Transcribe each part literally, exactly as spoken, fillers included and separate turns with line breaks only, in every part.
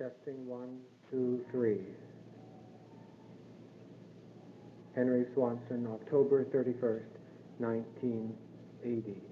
Testing one, two, three. Henry Swanson, October thirty-first, nineteen eighty.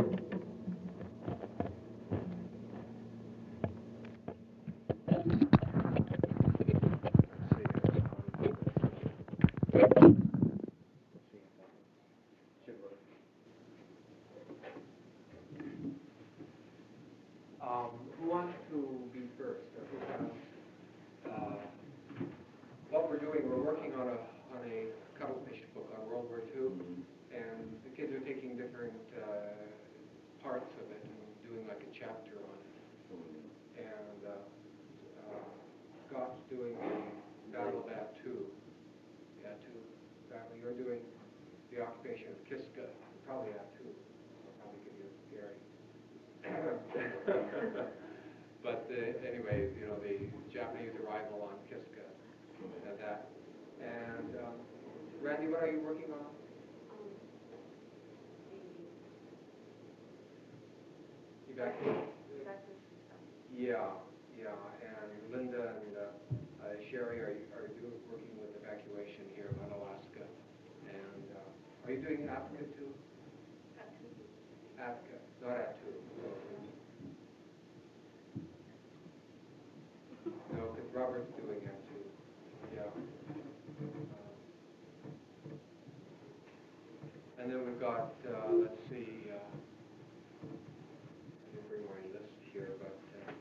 Um, who wants to be first? Or who has, uh, what we're doing, we're working on a on a cuttlefish book on World War Two, and the kids are taking different uh, parts of it and doing like a chapter on it. And uh, uh, Scott's doing the Battle of Attu. The Attu battle. You're doing the occupation of Kiska. Probably Attu. I'll probably give you Gary. But uh, anyway, you know, the Japanese arrival on Kiska and that. And um, Randy, what are you working on? Evacuation. Yeah, yeah. And Linda and uh, uh, Sherry are are doing working with evacuation here in Alaska. And uh, are you doing Africa too? Africa, not Attu. No, because Robert's doing Attu. Yeah. And then we've got, uh, let's see, uh, let me bring my list here, but uh,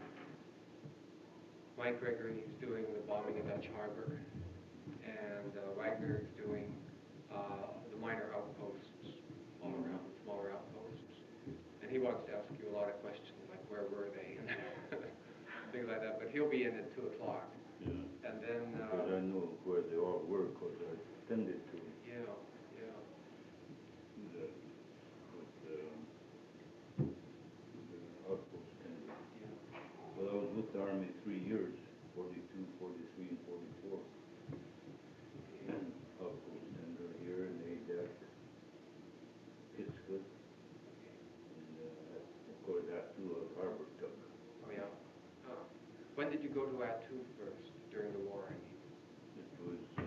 Mike Gregory is doing the bombing of Dutch Harbor, and uh, Wagner is doing uh, the minor outposts all around, smaller outposts. And he wants to ask you a lot of questions, like where were they, and things like that, but he'll be in at two o'clock.
Yeah.
And then...
Because
Uh,
I know where they all were, because I attended to it.
Yeah, yeah.
The, with, um, the outpost tender.
Yeah.
Well, I was with the Army three years, forty-two, forty-three, and forty-four. And outpost tender here in Adak, Kiska, and uh, of course Attu of Harbor Tuck.
Oh, yeah. Huh. When did you go to Attu first, during the war, I mean?
It was, uh,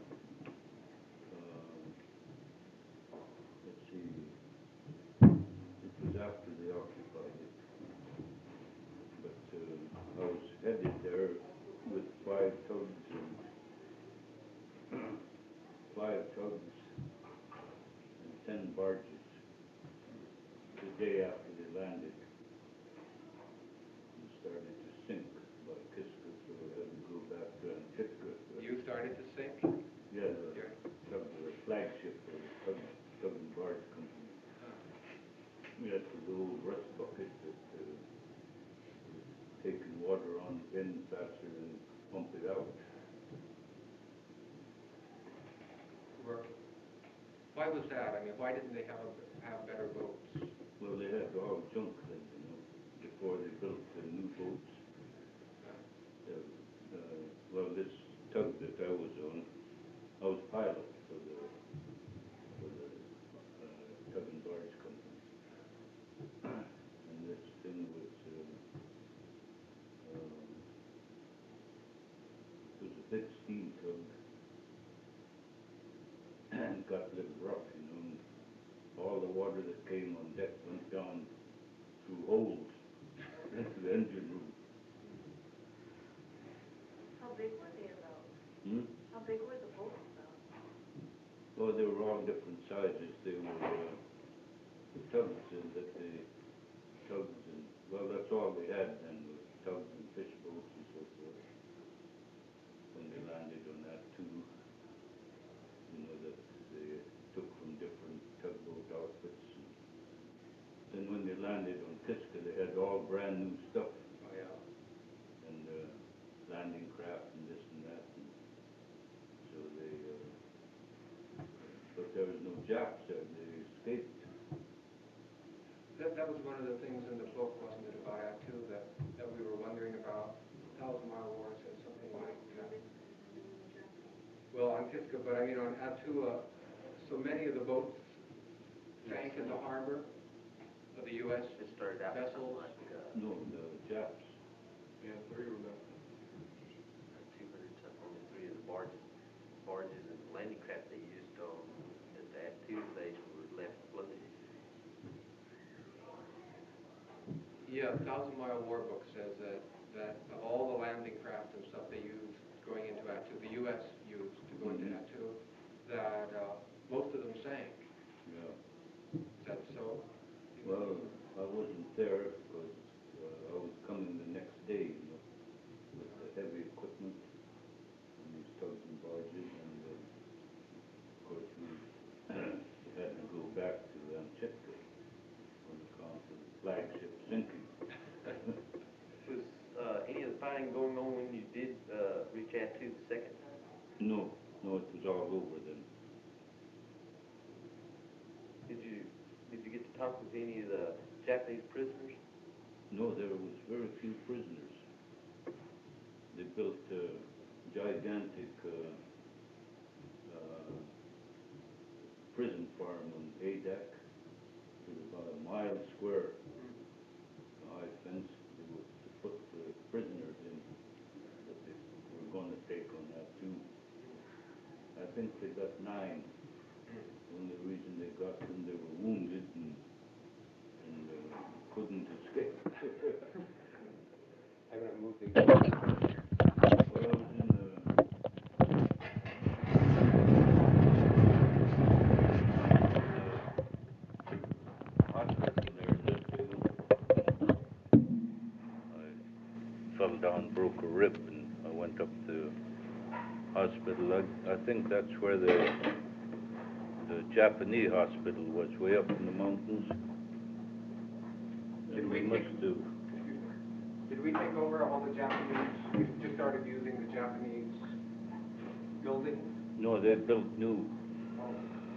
um, let's see, it was after they occupied it. But uh, I was headed there with five tugs and five tugs and ten barges the day after they landed and started to sink by Kiska, so we had to go back to Antitka.
You started to sink?
Yeah, the
Here.
tug, the flagship of the tug, tug and barge company.
Huh.
We had the little rust bucket that uh, was taking water on in faster than pump it out.
Were, why was that? I mean, why didn't they have a, have better boats?
Well, they had all junk then, you know, before they built the new boats.
Huh.
Uh, uh, well, this tug that I was on, I was pilot for the for the uh, tug and barge company, and this thing was uh, um, it was a big steam tug, and it got a little rough, you know. And all the water that came on deck went down through holes into the engine room.
How big were they about?
Hmm?
How big were the boats about?
Well, they were all different sizes. They were uh, the tugs and that they tugs and well, that's all they had then was tugs and fish boats and so forth. When they landed on that too, you know, that they took from different tugboat outfits. And then when they landed on Kiska, they had all brand new stuff.
Oh, yeah.
And uh, landing craft and this and that, and so they. Uh, but there was no Japs there; they escaped.
That, that was one of the things in the book, wasn't it, about Attu, that, that we were wondering about. Thousand Mile War said something like, uh, well, on Kiska, but I mean on Attu, uh, so many of the boats sank in the harbor of the U S
It started out
vessels.
like uh,
No, the Japs.
Yeah, three were missing. Thousand Mile War Book says that, that of all the landing craft and stuff they used going into Attu, the U S used to go into
Mhm.
Attu, that uh, most of them sank.
Yeah.
Is that so?
Well, I wasn't there because uh, I was coming the next day, you know, with the heavy equipment and these tugs and barges, and uh, of course we had to go back to Anchitka on account of the flagship sinking.
Was uh, any of the fighting going on when you did uh, reach Attu the second time?
No, no, it was all over then.
Did you did you get to talk with any of the Japanese prisoners?
No, there was very few prisoners. They built a gigantic uh, uh, prison farm on Adak. It was about a mile square, a high fence. They were to put the prisoners in that they were going to take on that too. I think they got nine. The only reason they got them, they were wounded and, and uh, couldn't escape.
I'm gonna move these.
Well, I was in the hospital there in Litchfield. I fell down, broke a rib, and I went up to hospital. I, I think that's where the the Japanese hospital was, way up in the mountains.
Did
And
we
we must
take-
have,
Excuse me. Did we take over all the Japanese, we just started using the Japanese buildings?
no, they built new.
Oh,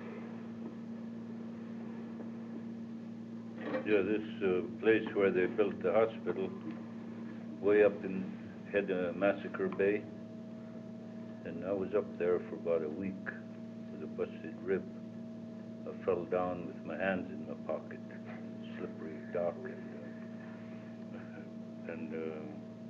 Yeah, this uh, place where they built the hospital, way up in head of Massacre Bay, and I was up there for about a week with a busted rib. I fell down with my hands in my pocket, slippery dock, and, uh, and uh,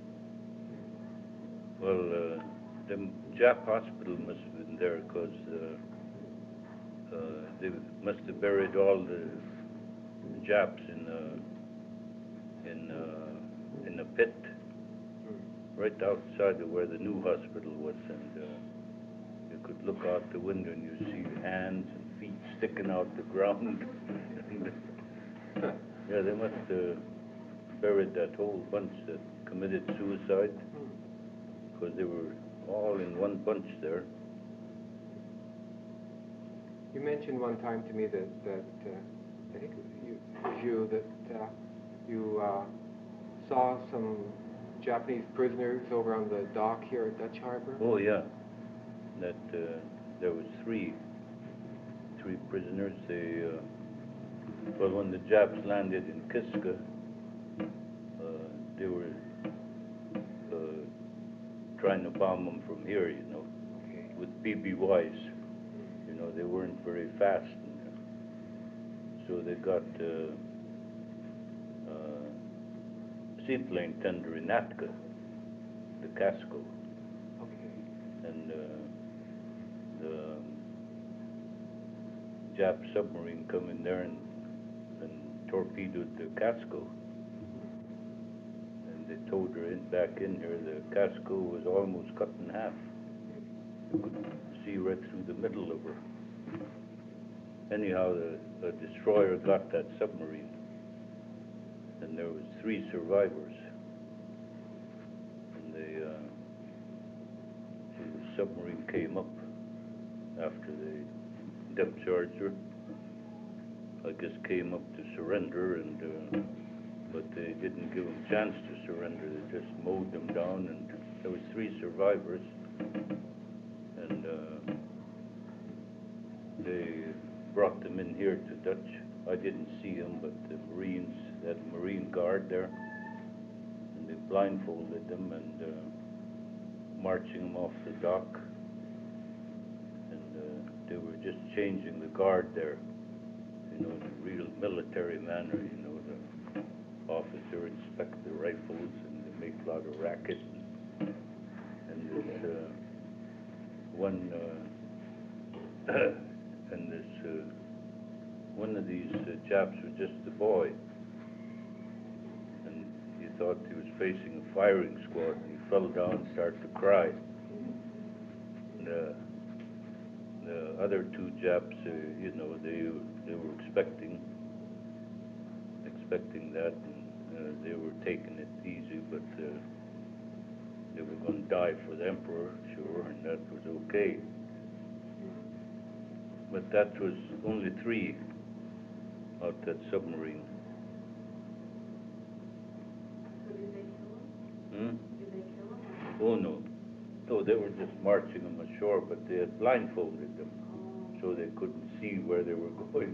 well, uh, the Jap hospital must have been there because uh, uh, they must have buried all the Japs in uh, in uh, in a pit right outside of where the new hospital was, and uh, you could look out the window and you see hands and feet sticking out the ground. And, yeah, they must have buried that whole bunch that committed suicide because they were all in one bunch there.
You mentioned one time to me that, that uh, I think it was you, it was you that uh, you uh, saw some Japanese prisoners over on the dock here at Dutch Harbor.
Oh yeah, that uh, there was three, three prisoners. They, uh, well, when the Japs landed in Kiska, uh, they were uh, trying to bomb them from here, you know,
Okay.
with B B Ys. You know, they weren't very fast, and, uh, so they got uh, uh, seaplane tender in Atka, the Casco.
Okay.
And uh, the um, Jap submarine come in there and, and torpedoed the Casco. And they towed her in, back in here. The Casco was almost cut in half. You could see right through the middle of her. Anyhow, the, the destroyer got that submarine. And there was three survivors. And they, uh, the submarine came up after they depth charged her. I guess came up to surrender, and uh, but they didn't give them a chance to surrender. They just mowed them down, and there was three survivors, and uh, they brought them in here to Dutch. I didn't see them, but the Marines, that Marine guard there, and they blindfolded them and uh, marching them off the dock. And uh, they were just changing the guard there, you know, in a real military manner, you know, the officer inspect the rifles and they make a lot of racket. And, and this uh, one, uh, and this, uh, one of these uh, chaps was just a boy. And you thought he was facing a firing squad, and he fell down and started to cry. The, the other two Japs, uh, you know, they they were expecting expecting that, and uh, they were taking it easy, but uh, they were going to die for the Emperor, sure, and that was okay. But that was only three out that submarine.
So did they kill him?
Hmm?
Did they kill him?
Oh, no. No, they were just marching them ashore, but they had blindfolded them, so they couldn't see where they were going.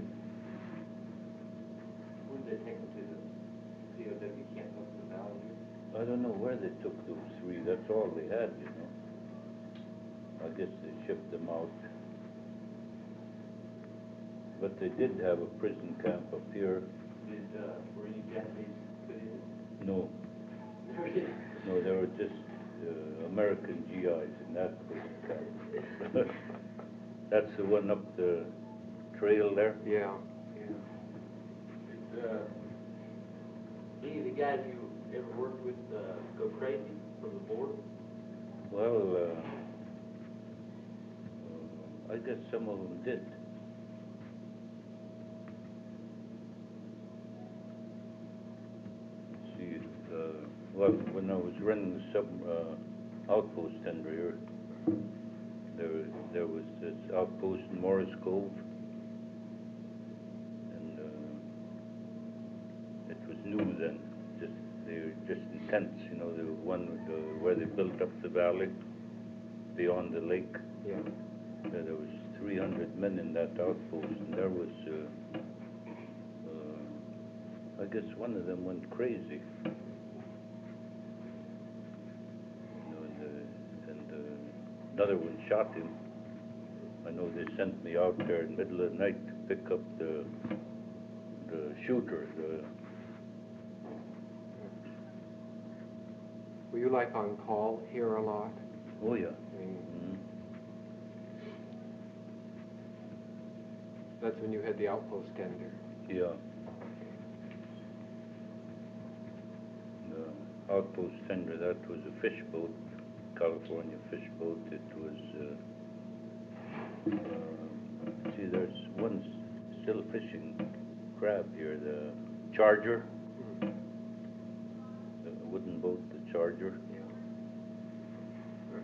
When did they take them to the P O W camp up in the valley here?
I don't know where they took those three. That's all they had, you know. I guess they shipped them out. But they did have a prison camp up here.
Did, uh, were any Japanese put in?
No,
Never did.
no, they were just uh, American G Is in that prison camp. That's the one up the trail there.
Yeah, yeah.
Did, uh, any of the guys you ever worked with, uh, go crazy from the board?
Well, uh, uh, I guess some of them did. Let's see, uh, well, when I was running the sub uh, outpost tender here, there there was this outpost in Morris Cove, and uh, it was new then. Just they were just intense, you know. The one uh, where they built up the valley beyond the lake.
Yeah.
Uh, there was three hundred men in that outpost, and there was, uh, uh, I guess one of them went crazy. You know, and, uh, and uh, another one shot him. I know they sent me out there in the middle of the night to pick up the the shooter. The,
Were you like on call here a lot?
oh yeah.
I mean,
Mhm.
that's when you had the outpost tender.
Yeah. The outpost tender, that was a fish boat, California fish boat. It was, uh, uh, see, there's one s- still fishing crab here, the Charger,
Mm.
the wooden boat, the Charger.
Yeah. Right.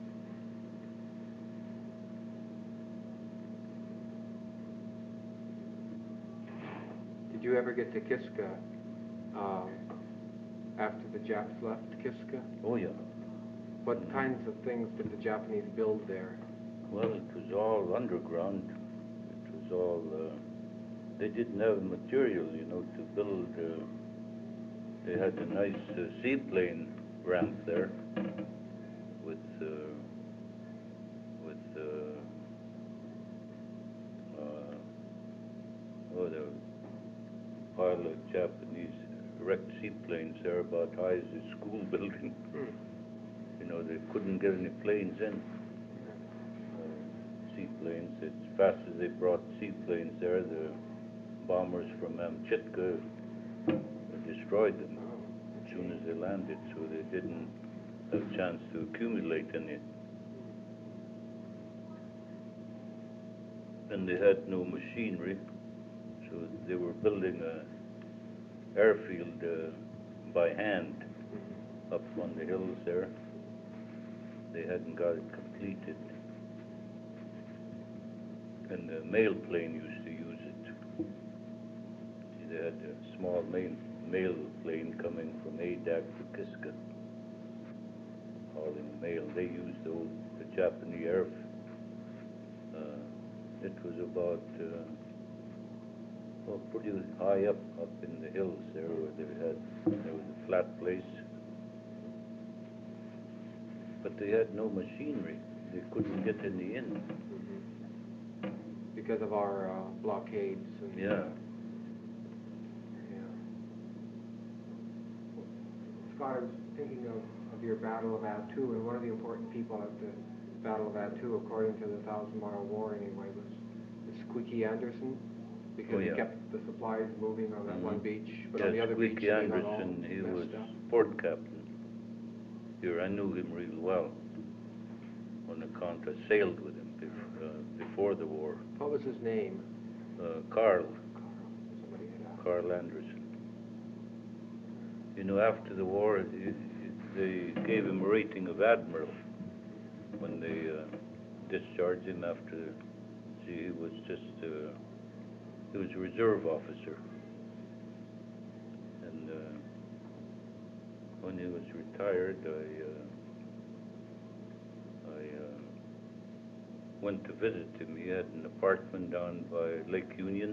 Did you ever get to Kiska um, after the Japs left Kiska?
Oh yeah.
What
Mhm.
kinds of things did the Japanese build there?
Well, it was all underground. It was all, uh, they didn't have material, you know, to build. Uh, they had a nice uh, seaplane ramp there with, uh, with, uh, uh, oh, there was a pile of Japanese wrecked seaplanes there about high as a school building.
Mm.
You know, they couldn't get any planes in. Uh, seaplanes. As fast as they brought seaplanes there, the bombers from Amchitka destroyed them
Oh,
as soon as they landed, so they didn't have a chance to accumulate any. And they had no machinery, so they were building a airfield uh, by hand
Mhm.
up on the hills there. They hadn't got it completed. And the mail plane used to use it. See, they had a small main, mail plane coming from Adak to Kiska, hauling mail. They used the old the Japanese air. Uh, it was about uh, well, pretty high up, up in the hills there, where they had there was a flat place. But they had no machinery. They couldn't get any in.
Mhm. Because of our uh, blockades and.
Yeah.
Uh, yeah. Scott, I was thinking of, of your Battle of Attu, and one of the important people at the Battle of Attu, according to the Thousand Mile War anyway, was, was Squeaky Anderson. because
Oh,
he
yeah.
kept the supplies moving on that one
Mhm.
beach, but on the
Yeah,
other beach,
Squeaky
he got all
Anderson, he was
messed up.
port captain. Here, I knew him real well. On account, I sailed with him bef- uh, before the war.
What was his name?
Uh, Carl,
Somebody had asked.
Carl Anderson. You know, after the war, it, it, they gave him a rating of admiral when they uh, discharged him after. See, he was just uh, he was a reserve officer, and uh, when he was retired, I uh, I uh, went to visit him. He had an apartment down by Lake Union.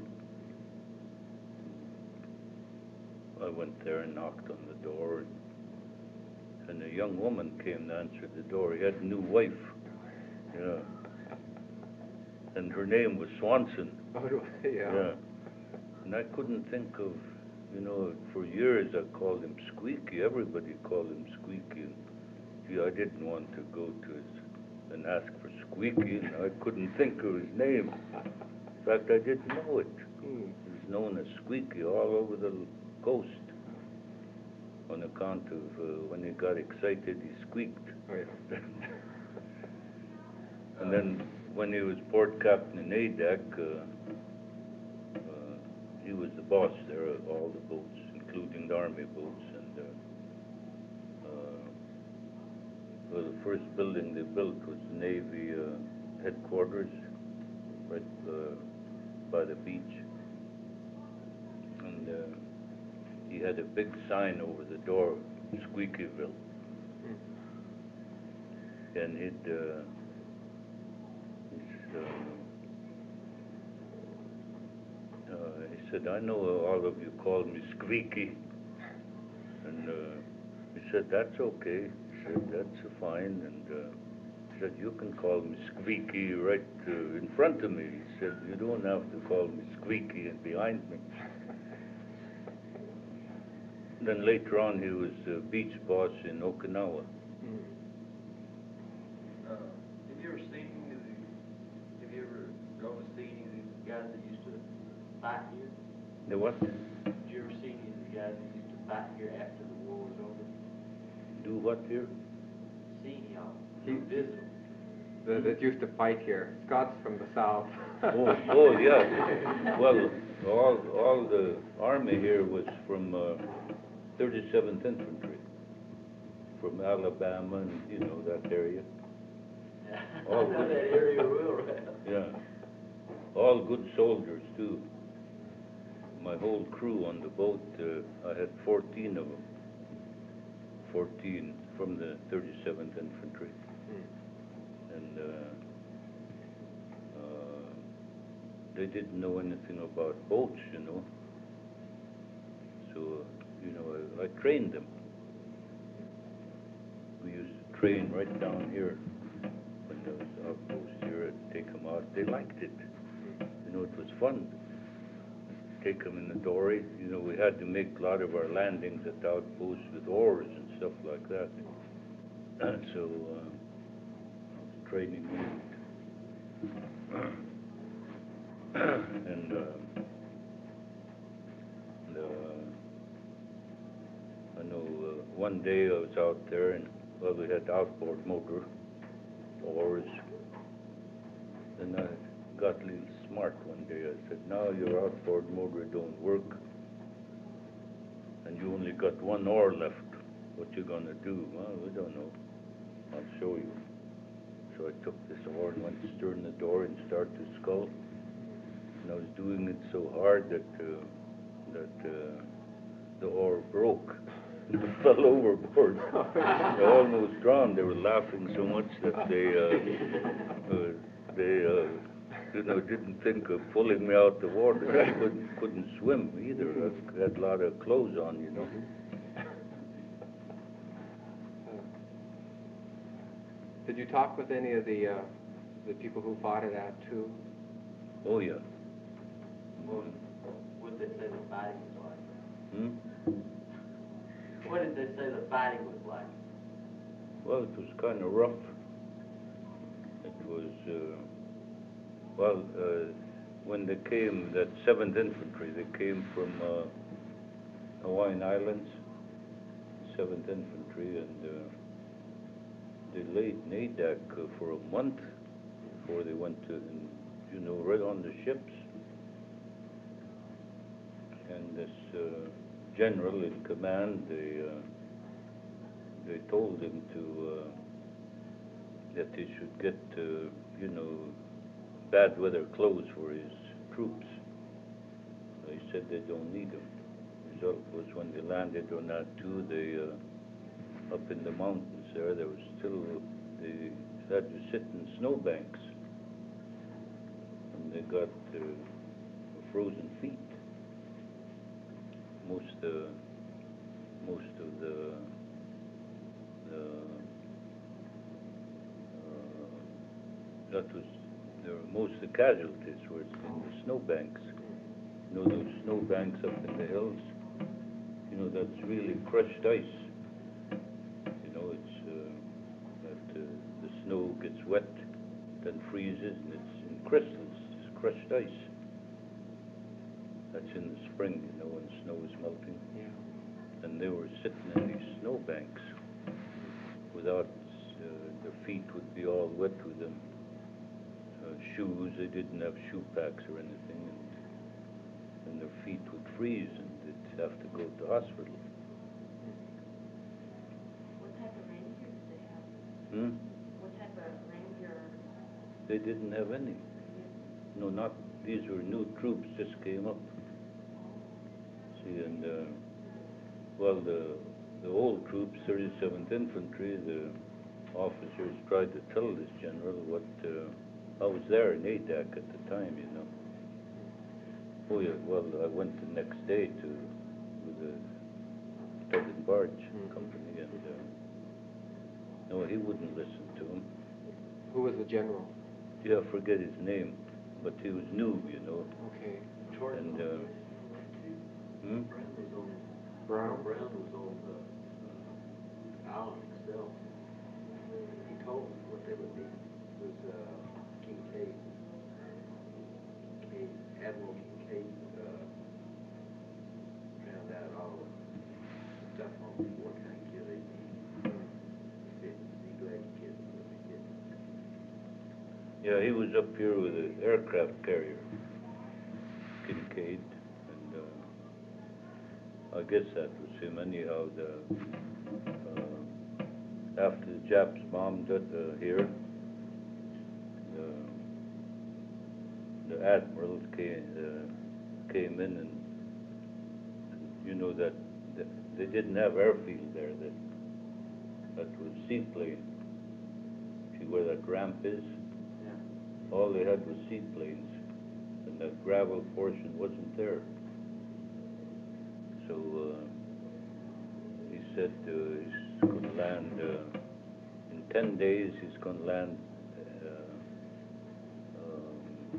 I went there and knocked on the door, and, and a young woman came to answer the door. He had a new wife, yeah, and her name was Swanson.
Oh, do I- yeah.
Yeah, and I couldn't think of, you know, for years I called him Squeaky. Everybody called him Squeaky. And, gee, I didn't want to go to his and ask for Squeaky, and I couldn't think of his name. In fact, I didn't know it.
Hmm.
He was known as Squeaky all over the coast on account of uh, when he got excited, he squeaked.
Oh, yeah.
And then when he was port captain in A D A C, uh, uh, he was the boss there of all the boats, including the army boats. And uh, uh, well, the first building they built was the Navy uh, headquarters, right uh, by the beach. And uh, he had a big sign over the door, Squeakyville.
Hmm.
And he'd, uh, he's, uh, uh, he said, I know all of you call me Squeaky. And uh, he said, that's okay. He said, that's fine. And uh, he said, you can call me Squeaky right uh, in front of me. He said, you don't have to call me Squeaky and behind me. Then later on, he was uh, beach boss in Okinawa.
Hmm.
Uh, have you ever seen any of the, have you ever gone to see any of these guys that used to fight here?
The what?
Did you ever see any of the guys that used to fight here after the war was over?
Do what here?
See any of them?
He-
Visit them?
The, that used to fight here. Scott's from the south.
Oh, oh, yeah. Well, all, all the army here was from uh, thirty-seventh Infantry, from Alabama and, you know, that area.
Yeah, I
All
know
good.
that area real well.
Yeah. All good soldiers, too. My whole crew on the boat, uh, I had fourteen of them. fourteen from the thirty-seventh Infantry.
Hmm.
And uh, uh, they didn't know anything about boats, you know. So, uh, you know, I, I trained them. We used to train right down here when there was outpost here. I'd take them out. They liked it. You know, it was fun. Take them in the dory. You know, we had to make a lot of our landings at the outpost with oars and stuff like that. And so, uh, I was training them. and uh, and, uh, I know uh, one day I was out there and, well, we had outboard motor, oars. And I got a little smart one day. I said, now your outboard motor don't work and you only got one oar left. What you gonna do? Well, we don't know. I'll show you. So I took this oar and went to stern the door and start to scull. And I was doing it so hard that uh, that uh, the oar broke and fell overboard. I almost drowned. They were laughing so much that they uh, uh, they uh, you know didn't think of pulling me out the water. I couldn't couldn't swim either. I had a lot of clothes on, you know.
Did you talk with any of the uh, the people who fought at that too?
Oh yeah.
What, what did they say the fighting was like?
Hmm?
What did they say the fighting was like?
Well, it was kind of rough. It was, uh, well, uh, when they came, that seventh Infantry, they came from uh, Hawaiian Islands, seventh Infantry, and uh, they laid Nadac uh, for a month before they went to, you know, right on the ships. And this uh, general in command, they uh, they told him to uh, that he should get, uh, you know, bad weather clothes for his troops. They said they don't need them. The result was when they landed on that too, they uh, up in the mountains there, there was still, they had to sit in snowbanks, and they got uh, frozen feet. Most uh, most of the the uh, that was there were most of the casualties were in the snowbanks. You know those snowbanks up in the hills. You know that's really crushed ice. You know it's uh, that uh, the snow gets wet, then freezes, and it's in crystals. It's crushed ice. That's in the spring, you know, when snow is melting.
Yeah.
And they were sitting in these snowbanks without, uh, their feet would be all wet with them. Uh, shoes, they didn't have shoe packs or anything, and, and their feet would freeze, and they'd have to go to hospital.
What type of reindeer did they have?
Hmm?
What type of reindeer?
They didn't have any. No, not, these were new troops, just came up. See, and, uh, well, the, the old troops, thirty-seventh Infantry, the officers tried to tell this general what, uh, I was there in Nadac at the time, you know. Oh yeah, well, I went the next day to, with the tug and barge
Mhm.
company, and, uh, no, he wouldn't listen to him.
Who was the general?
Yeah, I forget his name, but he was new, you know,
Okay.
and, uh, hmm?
Brown was on,
Brown?
Brown was on the uh, island itself. He told them what they would need. It was uh, Kincaid. Kincaid, Admiral Kincaid uh, found out all the stuff on what kind of gear they need. He said, be glad you get what they get.
Yeah, he was up here with an aircraft carrier, Kincaid, and uh, I guess that was him. Anyhow, the uh, after the Japs bombed it uh, here, the the admiral came uh, came in, and, and you know that, that they didn't have airfield there. That that was seaplane. See where that ramp is?
Yeah.
All they had was seaplanes, and that gravel portion wasn't there. So uh, he said uh, he's going to land uh, in ten days. He's going to land uh, um,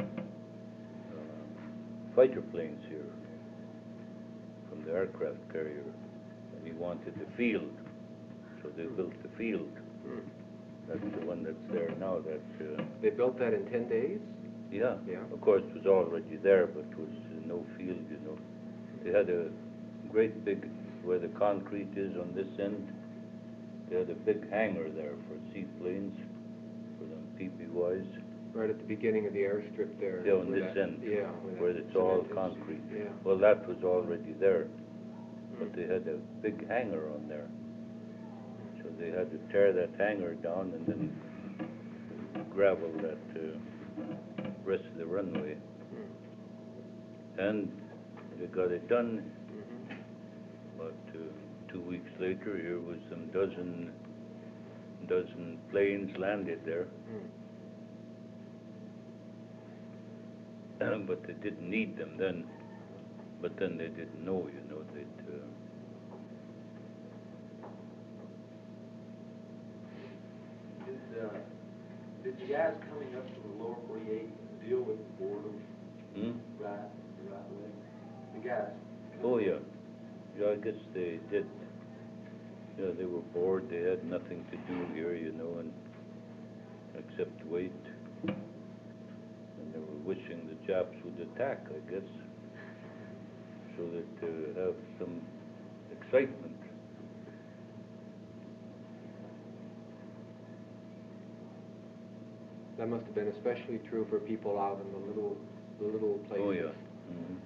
uh, fighter planes here from the aircraft carrier, and he wanted the field, so they built the field.
Hmm.
That's the one that's there now. That uh,
They built that in ten days?
yeah,
Yeah.
of course it was already there, but it was uh, no field, you know. They had a great big, where the concrete is on this end, they had a big hangar there for seaplanes, for them P P Ys.
Right at the beginning of the airstrip there.
Yeah, on
where
this
that-
end,
Yeah.
where
that
it's all
cement is.
concrete.
Yeah.
Well, that was already there, but
Hmm.
they had a big hangar on there. So they had to tear that hangar down and then gravel that uh, rest of the runway.
Hmm.
And they got it done.
Mhm.
But uh, two weeks later, here was some dozen dozen planes landed there.
Hmm.
But they didn't need them then. But then they didn't know, you know, that. Uh,
Did, uh, did the guys coming up from the lower forty-eight deal with boredom
hmm?
right, the right way? The guys.
Oh yeah, yeah. I guess they did. Yeah, they were bored. They had nothing to do here, you know, and except wait. And they were wishing the Japs would attack, I guess, so that to have some excitement.
That must have been especially true for people out in the little, the little places.
Oh, yeah. Mhm.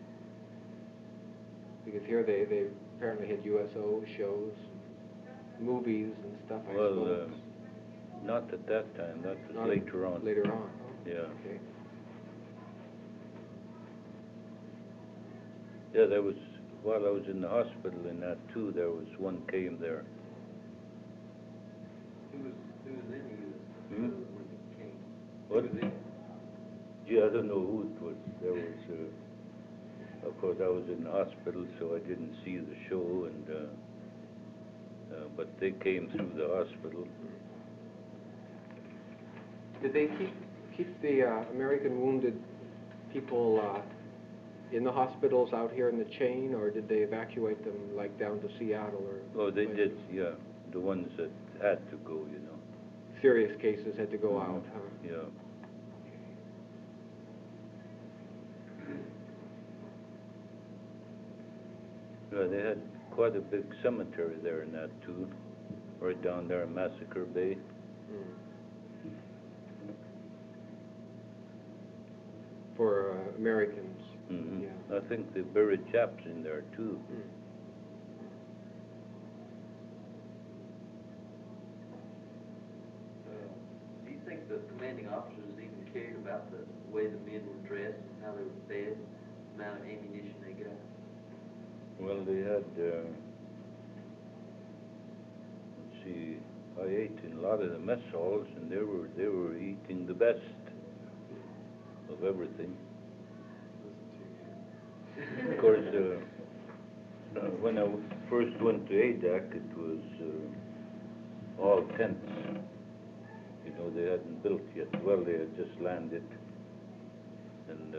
Because here they, they apparently had U S O shows, movies and stuff, I
Well,
suppose.
uh, not at that time, that was
Not
later on.
Later on, oh.
Yeah.
Okay.
Yeah, there was, while I was in the hospital in that too, there was one came there.
Who was, who was in the U S
Hmm?
when it came?
What?
Who was in it?
Yeah, I don't know who it was. There was, uh, of course, I was in the hospital, so I didn't see the show, and, uh, uh, but they came through the hospital.
Did they keep, keep the uh, American wounded people uh, in the hospitals out here in the chain, or did they evacuate them like down to Seattle or?
Oh, they
places?
did, yeah, the ones that had to go, you know.
Serious cases had to go
Mhm.
out, huh?
Yeah. Yeah, they had quite a big cemetery there in that too, right down there in Massacre Bay.
Mm. For uh, Americans.
Hmm.
Yeah.
I think they buried Japs in there too.
Mm.
Uh, Do you think the commanding officers even cared about the way the men were dressed, how they were fed, the amount of ammunition they got?
Well, they had, uh, let's see, I ate in a lot of the mess halls, and they were they were eating the best of everything. Of course, uh, uh, when I w- first went to A D A C, it was uh, all tents. You know, they hadn't built yet. Well, they had just landed, and uh,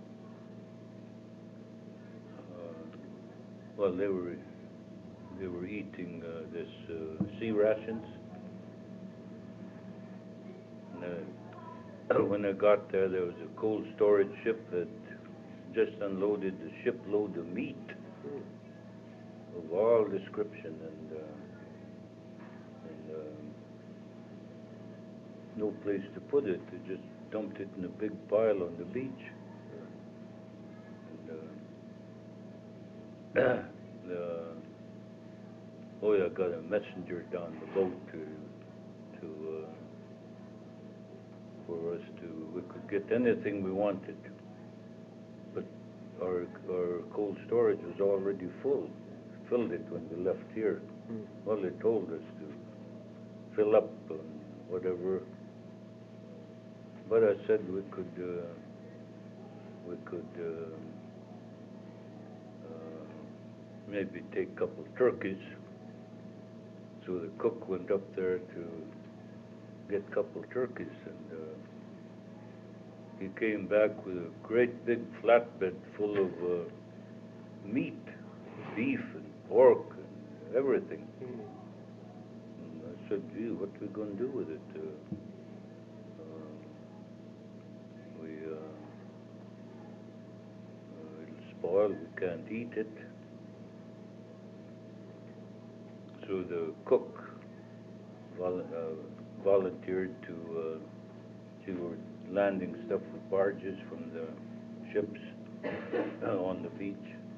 uh, well, they were they were eating uh, this uh, sea rations. And, uh, when I got there, there was a cold storage ship that just unloaded the shipload of meat
Mm.
of all description, and uh, and um, no place to put it. They just dumped it in a big pile on the beach. And uh, the oh yeah, got a messenger down the boat to to uh, for us to we could get anything we wanted, but our our cold storage was already full. Filled it when we left here.
Mm.
Well, they told us to fill up on whatever, but I said we could uh, we could uh, uh, maybe take a couple of turkeys. So the cook went up there to get a couple of turkeys, and uh, he came back with a great big flatbed full of uh, meat, beef and pork and everything.
Mm.
And I said, gee, what are we going to do with it? Uh, uh, we, uh, uh, it'll spoil, we can't eat it. So the cook vol- uh, volunteered to, uh, she were landing stuff with barges from the ships on the beach.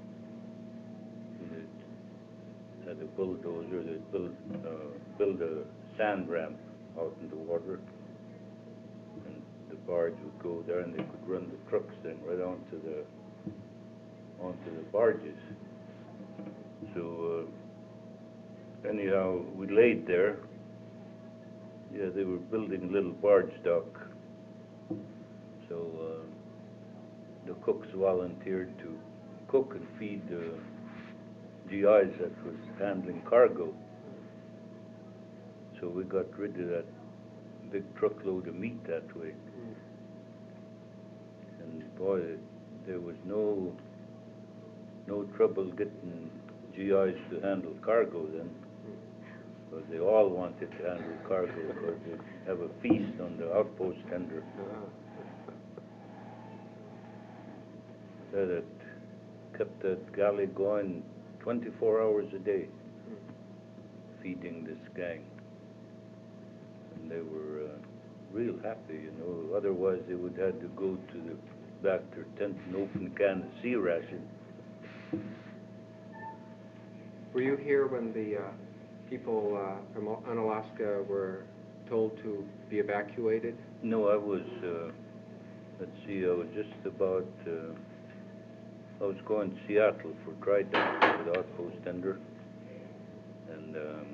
And they had a bulldozer that build, uh, build a sand ramp out in the water. And the barge would go there, and they could run the trucks then right onto the onto the barges. So uh, anyhow, we laid there. Yeah, they were building a little barge dock. So uh, the cooks volunteered to cook and feed the G Is that was handling cargo. So we got rid of that big truckload of meat that way.
Mm.
And boy, there was no no trouble getting G Is to handle cargo then, because they all wanted to handle cargo because they'd have a feast on the outpost tender.
Uh-huh.
that it kept that galley going twenty-four hours a day, feeding this gang. And they were uh, real happy, you know. Otherwise, they would have to go to the back to their tent and open a can of sea ration.
Were you here when the uh, people uh, from Unalaska were told to be evacuated?
No, I was, uh, let's see, I was just about, uh, I was going to Seattle for Trident with Outpost Tender. And um,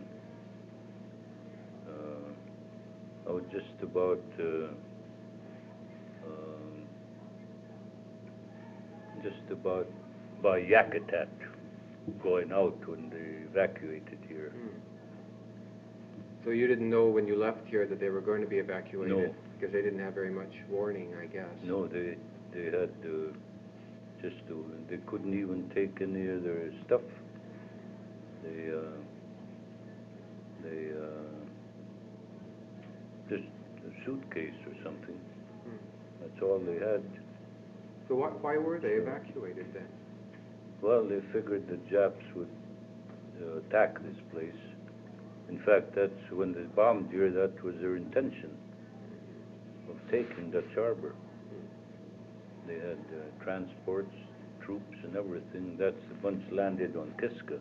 uh, I was just about, uh, um, just about by Yakutat, going out when they evacuated here.
Hmm. So you didn't know when you left here that they were going to be evacuated?
No.
Because they didn't have very much warning, I guess.
No, they they had uh, just to, they couldn't even take any of their stuff. They uh, they uh, just a suitcase or something.
Hmm.
That's all they had.
So why, why were they
So-
evacuated then?
Well, they figured the Japs would uh, attack this place. In fact, that's when they bombed here. That was their intention of taking Dutch Harbor. They had uh, transports, troops, and everything. That's the bunch landed on Kiska.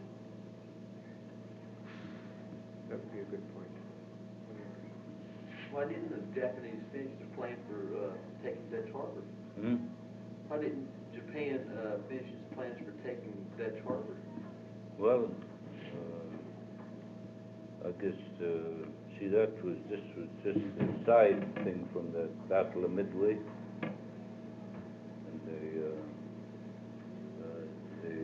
That would be a good point.
Why didn't the Japanese finish the plan for uh, taking Dutch Harbor?
Hmm?
Why didn't Japan uh, finish its plans for taking Dutch Harbor?
Well, uh, I guess, uh, see, that was, this was just a side thing from the Battle of Midway. And they, uh, uh, they,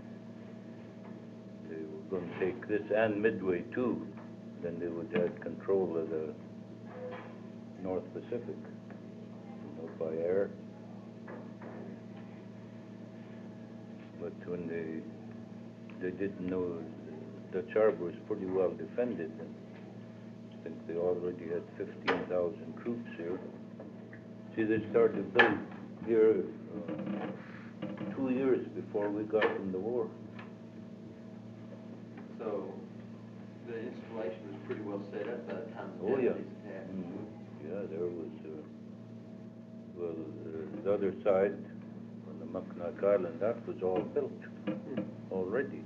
they were going to take this and Midway too. Then they would have control of the North Pacific, you know, by air. But when they, they didn't know Dutch Harbor was pretty well defended, and I think they already had fifteen thousand troops here. See, they started to build here uh, two years before we got in the war.
So the installation was pretty well set up by the time the
Oh, yeah.
Japanese attacked.
Mhm. Yeah, there was, uh, well, uh, the other side, on the Mackinac Island, that was all built already.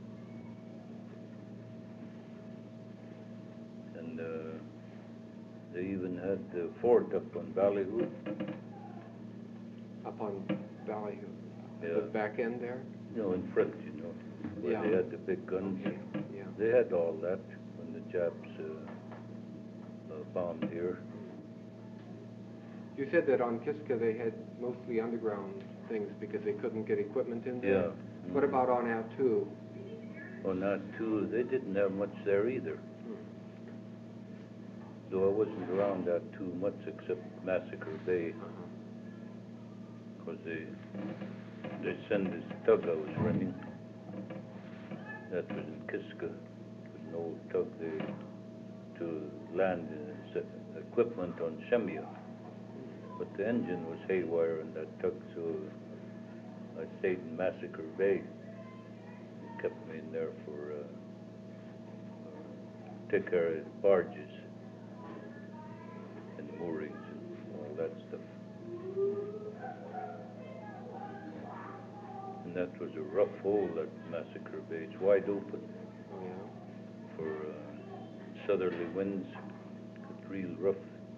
And uh, they even had the fort up on Ballyhoo.
Up on Ballyhoo,
Yeah.
the back end there?
You know, in front, you know, where
Yeah.
they had the big guns.
Okay, yeah.
They had all that when the Japs uh, uh, bombed here.
You said that on Kiska they had mostly underground things because they couldn't get equipment in there?
Yeah.
What
Mhm.
about on Attu?
On that too, they didn't have much there either.
Hmm.
Though I wasn't around that too much except Massacre Bay,
Uh-huh.
because they they send this tug I was running. That was in Kiska. It was an old tug they to land uh, s- equipment on Shemya. But the engine was haywire in that tug, so I stayed in Massacre Bay. They kept me in there for uh, uh, take care of the barges and moorings and all that stuff. And that was a rough hole, that Massacre Bay. It's wide open
Oh, yeah?
for uh, southerly winds. It's real rough.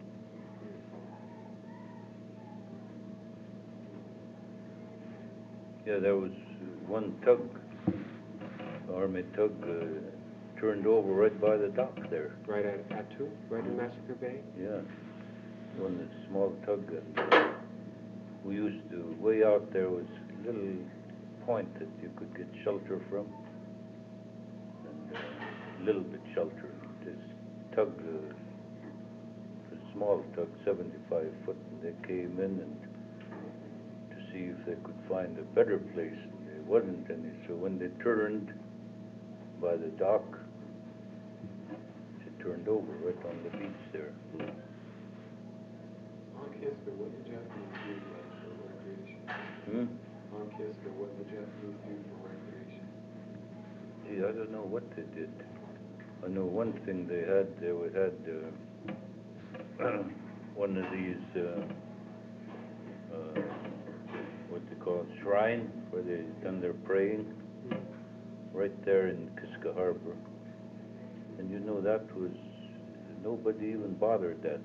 Yeah, there was uh, one tug, army tug, uh, turned over right by the dock there.
Right at Attu? Right in Massacre Bay?
Yeah, one a small tug, and uh, we used to, way out there was a little point that you could get shelter from, and a uh, little bit shelter. This tug, uh, a small tug, seventy-five foot, and they came in and to see if they could find a better place, and there wasn't any. So when they turned by the dock, she turned over right on the beach there.
On Kiska, what did Japanese use that for recreation?
Hmm?
On Kiska, what the Japanese do for recreation?
Gee, I don't know what they did. I know one thing they had, they would had uh, one of these, uh, uh, what they call it, shrine, where they done their praying, right there in Kiska Harbor. And you know, that was, nobody even bothered that.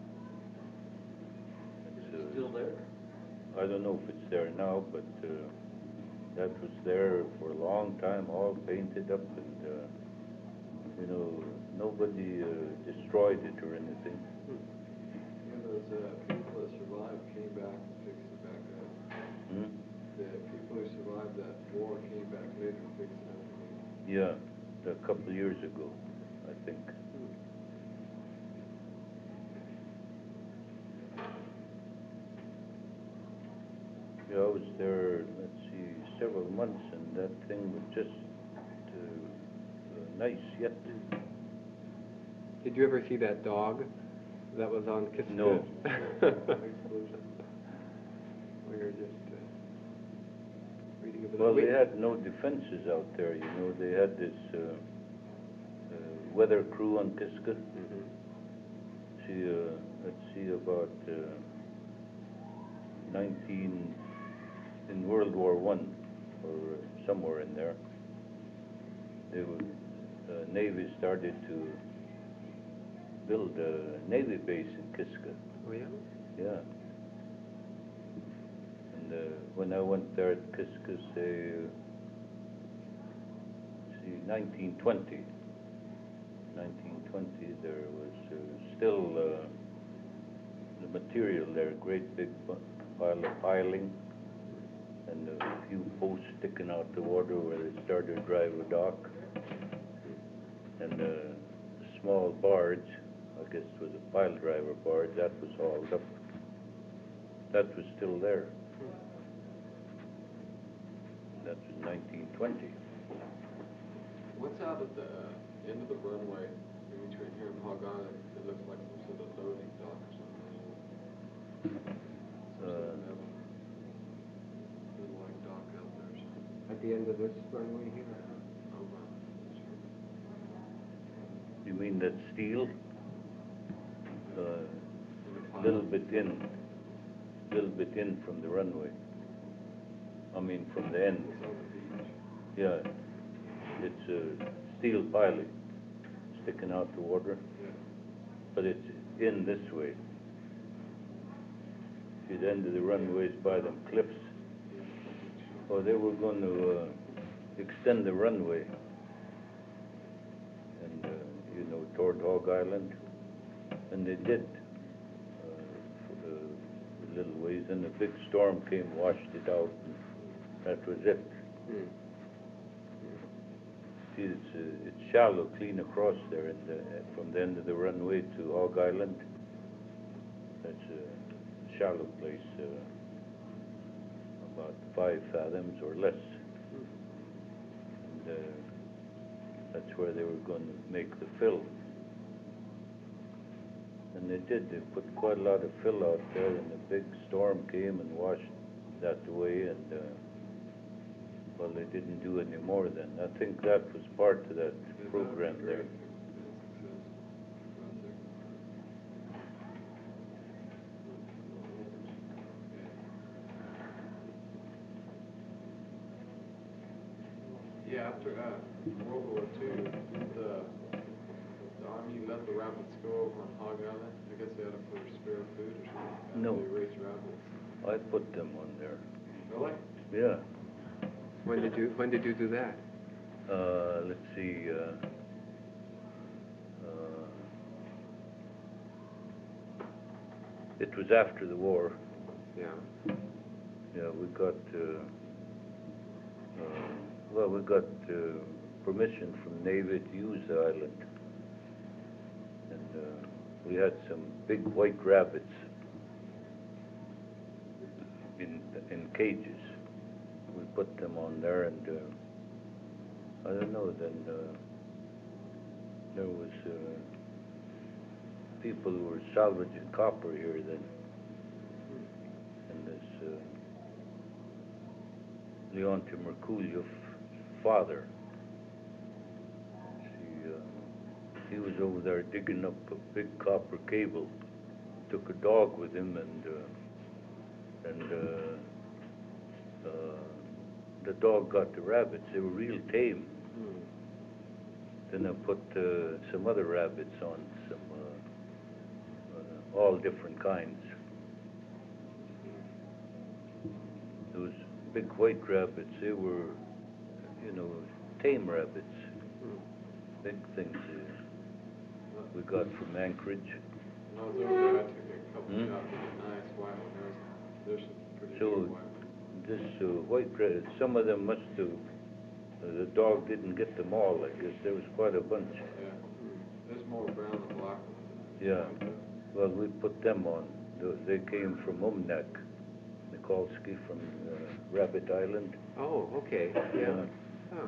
It's, uh,
Still there?
I don't know if it's there now, but uh, that was there for a long time, all painted up, and uh, you know, nobody uh, destroyed it or anything.
Yeah, those uh, people that survived came back and fixed it back up.
Hmm?
The people who survived that war came back later and fixed it up again.
Yeah, a couple of years ago, I think. Yeah, I was there, let's see, several months, and that thing was just uh, uh, nice yet.
Did you ever see that dog that was on Kiska?
No.
Exclusion. We were just uh, reading about
Well,
it.
they had no defenses out there, you know. They had this uh, uh, weather crew on Kiska.
Mhm.
See, uh, let's see, about uh, nineteen, in World War One, or uh, somewhere in there, they were, uh, Navy started to build a Navy base in Kiska.
Oh, yeah?
Yeah. And uh, when I went there at Kiska, say, uh, see, nineteen twenty, nineteen twenty, there was uh, still uh, the material there, great big bu- pile of piling, and a few posts sticking out the water where they started to drive a dock, and uh, a small barge, I guess it was a pile driver barge, that was hauled up. That was still there. That was nineteen twenty.
What's out at the uh, end of the runway in between here and Hog Island? It looks like some sort of loading dock or something. Some sort
Uh,
of metal, little like dock out there or something.
At the end of this runway here?
Oh, wow.
You mean that steel? A uh,
There's a
little
pile.
bit in, little bit in from the runway. I mean, from the end.
It's on the beach.
Yeah, it's a steel piling sticking out the water,
Yeah.
but it's in this way. See, the end of the runway is by them cliffs. Oh, they were going to uh, extend the runway, and uh, you know, toward Hog Island, and they did uh, f- uh, a little ways. And a big storm came, washed it out, and that was it.
Hmm.
See, it's uh, it's shallow, clean across there, and the, from the end of the runway to Hog Island. That's a shallow place, uh, about five fathoms or less. And uh, that's where they were going to make the fill. And they did. They put quite a lot of fill out there, and a big storm came and washed that away. And uh, well, they didn't do any more then. I think that was part of that
Yeah,
program
that'd be
there.
great if it was successful out there. Yeah, after uh, World War Two, the the Army let the rabbits go over on Hog Island. I guess they had it for spare food or something.
No.
They raised rabbits.
I put them on there.
Really?
Yeah.
When did you, when did you do that?
Uh, let's see. Uh, uh, it was after the war.
Yeah.
Yeah, we got, uh, uh, well, we got uh, permission from Navy to use the island. And uh, we had some big white rabbits in, in cages. We put them on there, and uh, I don't know, then uh, there was uh, people who were salvaging copper here then. And this, uh, Leonti Merkuliev's father. See, uh, he was over there digging up a big copper cable. Took a dog with him, and uh, and uh, uh, the dog got the rabbits. They were real tame.
Hmm.
Then I put uh, some other rabbits on, some uh, uh, all different kinds. Those big white rabbits, they were, you know, tame rabbits,
Hmm.
big things uh, we got from Anchorage.
When I was over there, I took a couple
Hmm?
shots at a nice white one. There's, there's some pretty
So,
big white ones.
this uh, white rabbit, some of them must have, uh, the dog didn't get them all, I guess. There was quite a bunch.
Yeah. There's more brown and black ones.
Yeah. Well, we put them on. Th- They came from Umnak, Nikolsky from uh, Rabbit Island.
Oh, okay, yeah. Huh.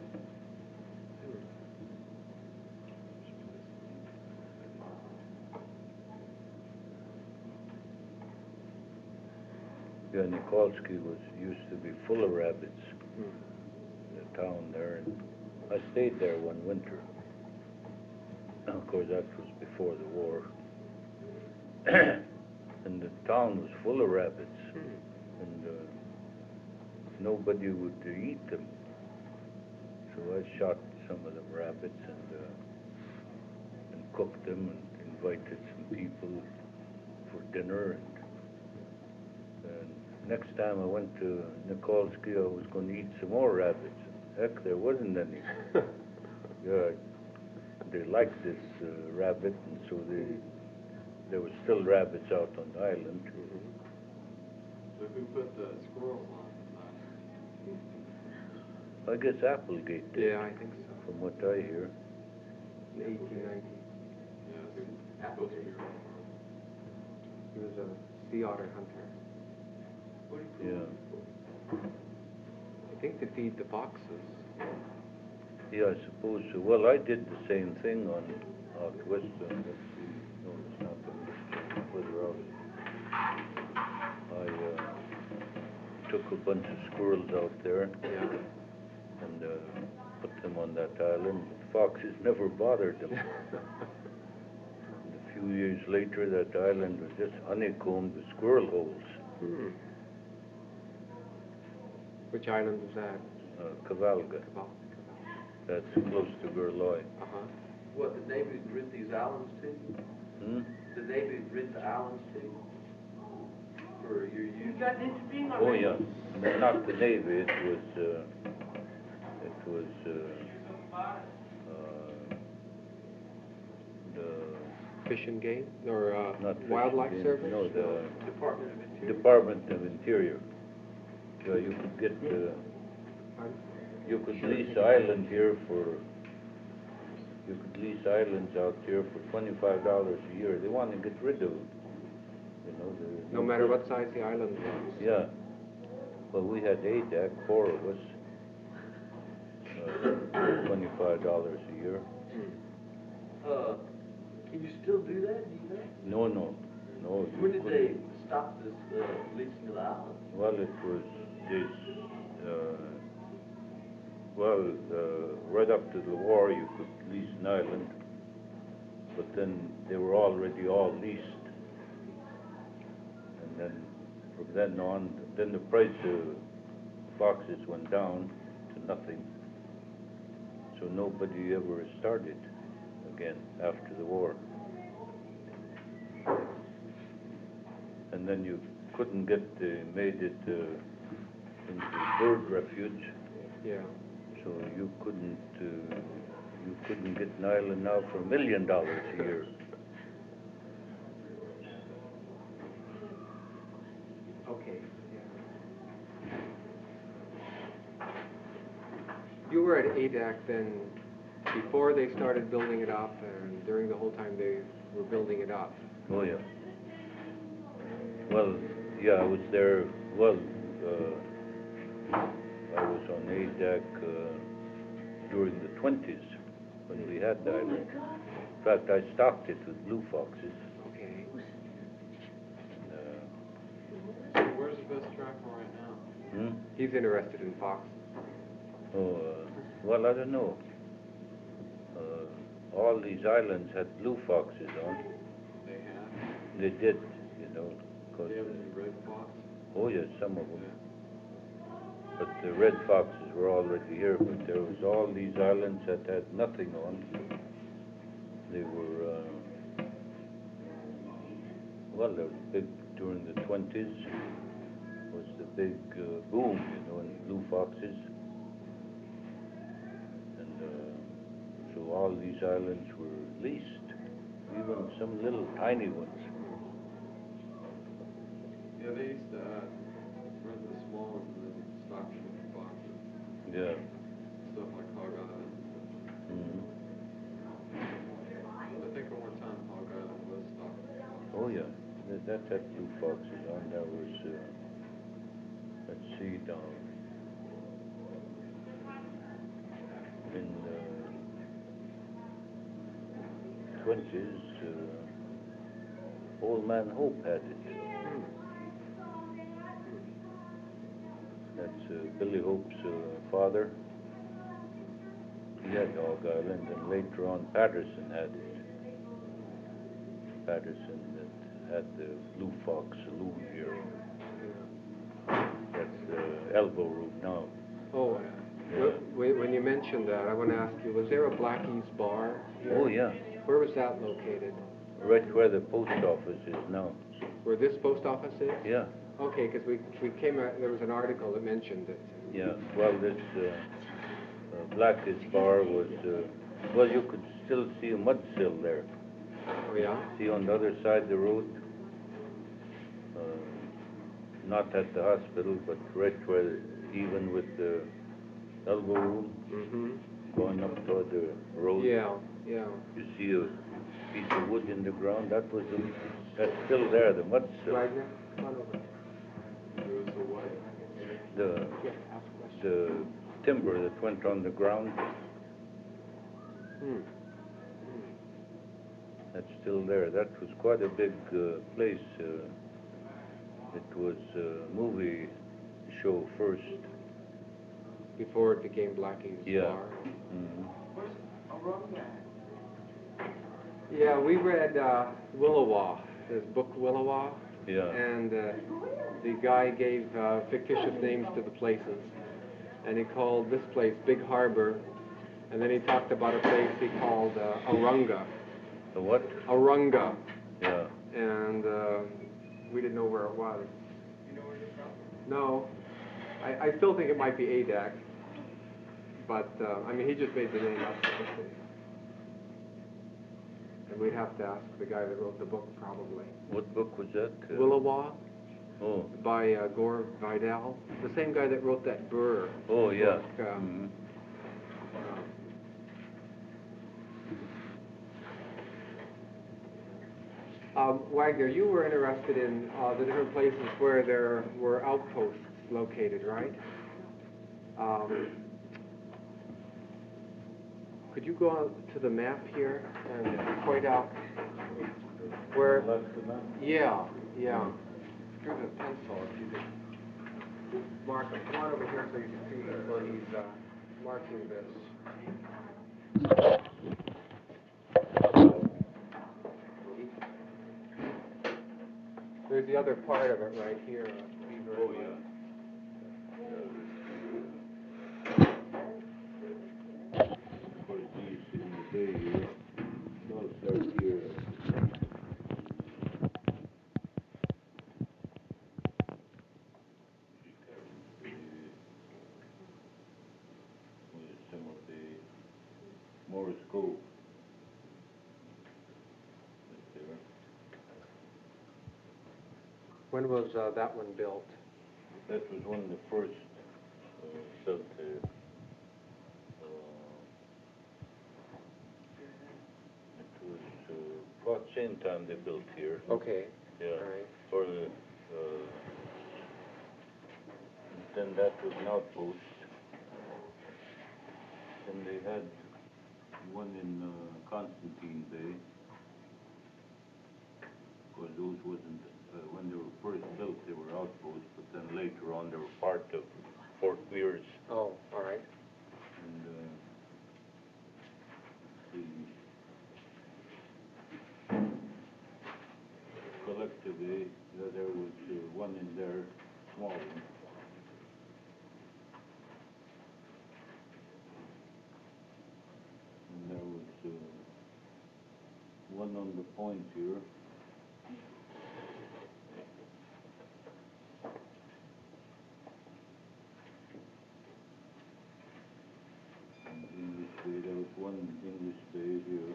Yeah, Nikolsky was used to be full of rabbits,
Hmm.
the town there, and I stayed there one winter. Of course, that was before the war. And the town was full of rabbits,
Hmm.
and uh, nobody would uh, eat them. So I shot some of them rabbits and uh, and cooked them and invited some people for dinner. And, and next time I went to Nikolsky, I was going to eat some more rabbits. Heck, there wasn't any. Yeah, they liked this uh, rabbit, and so they there were still rabbits out on the island.
Mhm.
So who put the squirrels on?
I guess Applegate did,
Yeah, I think so.
from what I hear.
In eighteen ninety.
Yeah, it's supposed to be real.
He was a sea otter hunter.
Yeah.
I think to feed the foxes.
Yeah, I suppose so. Well, I did the same thing on out west. Uh, let's see. No, it's not the Michigan. Further out. I uh, took a bunch of squirrels out there
Yeah.
and uh, put them on that island. The foxes never bothered them. And a few years later, that island was just honeycombed with squirrel holes.
Hmm. Which island is that?
Uh, Cavalga.
Cabal.
That's close to Gurloy.
Uh-huh.
What, the Navy rent these islands to you?
Hmm?
The Navy rent the islands to you? For your use?
You got this thing
Oh
already?
yeah, No, not the Navy. It was uh, it was uh, uh, the
Fish and Game? Or uh,
not Fish and
Wildlife
Game,
Service?
No, the
Department of Interior?
Department of Interior. Yeah, you could get uh,
I'm
you could
sure
lease
they could-
island here for you could lease islands out here for twenty-five dollars a year. They want to get rid of them. You know, there's
No matter what size the island was.
Yeah. Well, we had A D A C, four of us, uh, twenty-five dollars a year.
Uh, can you still do that, do you know?
No, no, no. you
When did
couldn't.
they stop this, uh, leasing of the islands?
Well, it was this, uh, well, uh, right up to the war, you could lease an island, but then they were already all leased. And then from then on, then the price of foxes went down to nothing. So nobody ever started again after the war. And then you couldn't get, uh, made it uh, into bird refuge.
Yeah.
So you couldn't, uh, you couldn't get an island now for a million dollars a year.
Okay. Yeah. You were at A D A C then before they started building it up and during the whole time they were building it up.
Oh yeah. Well, yeah, I was there. Well, uh, I was on A D A C uh, during the twenties when we had the island. In fact, I stocked it with blue foxes.
Okay.
And, uh,
So where's the best tracker right now?
hmm?
He's interested in fox.
Oh, uh, well, I don't know. Uh, all these islands had blue foxes on.
They have,
They did, you know, 'cause,
they have
uh,
any red fox?
oh yes, some of them.
Yeah.
But the red foxes were already here, but there was all these islands that had nothing on. They were, uh, well, they were big during the twenties. Was the big uh, boom, you know, in blue foxes. And uh, so all these islands were leased, even some little tiny ones.
Yeah, they used to, uh, rent the small ones and then stock them with boxes,
Yeah.
stuff like Hog Island.
Mhm.
I think at one time Hog Island was stocked with boxes.
Oh yeah, that, that had blue foxes on. There was, uh, let's see, down in the twenties, uh, Old Man Hope had it.
Hmm.
That's uh, Billy Hope's uh, father. He had Hog Island, and later on Patterson had it. Patterson that had the Blue Fox Saloon here. That's the Elbow Room now.
Oh,
Yeah.
wh- wh- when you mentioned that, I want to ask you, was there a Blackie's bar here?
Oh yeah,
Where was that located?
right where the post office is now.
Where this post office is?
Yeah,
Okay, because we, we came, a- there was an article that mentioned it.
yeah. Well, this uh, uh, Blackie's bar was, uh, well, you could still see a mud sill there.
Oh, yeah?
See on the other side of the road, uh, not at the hospital, but right where, even with the elbow room,
Mm-hmm.
going up toward the road.
Yeah, yeah.
You see a piece of wood in the ground, that was the, that's still there, the mud sill.
Wagner, come on over.
There was a what?
The,
Yeah, ask a question.
the timber that went on the ground,
Hmm.
that's still there. That was quite a big uh, place. Uh, it was a movie show first.
Before it became Blackie's
Yeah.
bar.
Mhm.
Yeah, we read uh, Willowa, this book Willowa.
Yeah.
And uh, the guy gave uh, fictitious names to the places. And he called this place Big Harbor. And then he talked about a place he called uh, Arunga.
The what?
Arunga.
Yeah.
And uh, we didn't know where it was. You know where you're from? No. I, I still think it might be Adak. But, uh, I mean, he just made the name up. And we'd have to ask the guy that wrote the book, probably.
What book was that? Uh,
Willowa
Oh.
by uh, Gore Vidal. The same guy that wrote that Burr.
Oh, yeah.
book, uh,
Mhm.
Um, Wagner, you were interested in uh, the different places where there were outposts located, right? Um, could you go on to the map here and point out where?
That's the map?
Yeah, yeah. Through the pencil, if you could mark it. Come on over here so you can see where he's uh, marking this. There's the other part of it right here. uh, Beaver
Oh,
Inlet.
yeah. Of course, these in the bay here, it all starts here. With some of the Morris Cove. Right there.
When was uh, that one built?
That was one of the first uh, built there. Uh, it was uh, about the same time they built here.
Okay.
Yeah.
All right.
For the, uh, then that was an outpost. Then they had one in uh, Constantine Bay. Because those wasn't, uh, when they were first built, they were outposts, but then later on they were part of Fort Mears.
Oh, all right.
And, uh, the collectively, uh, there was uh, one in there, small one. And there was uh, one on the point here. And English Bay, there was one English Bay here.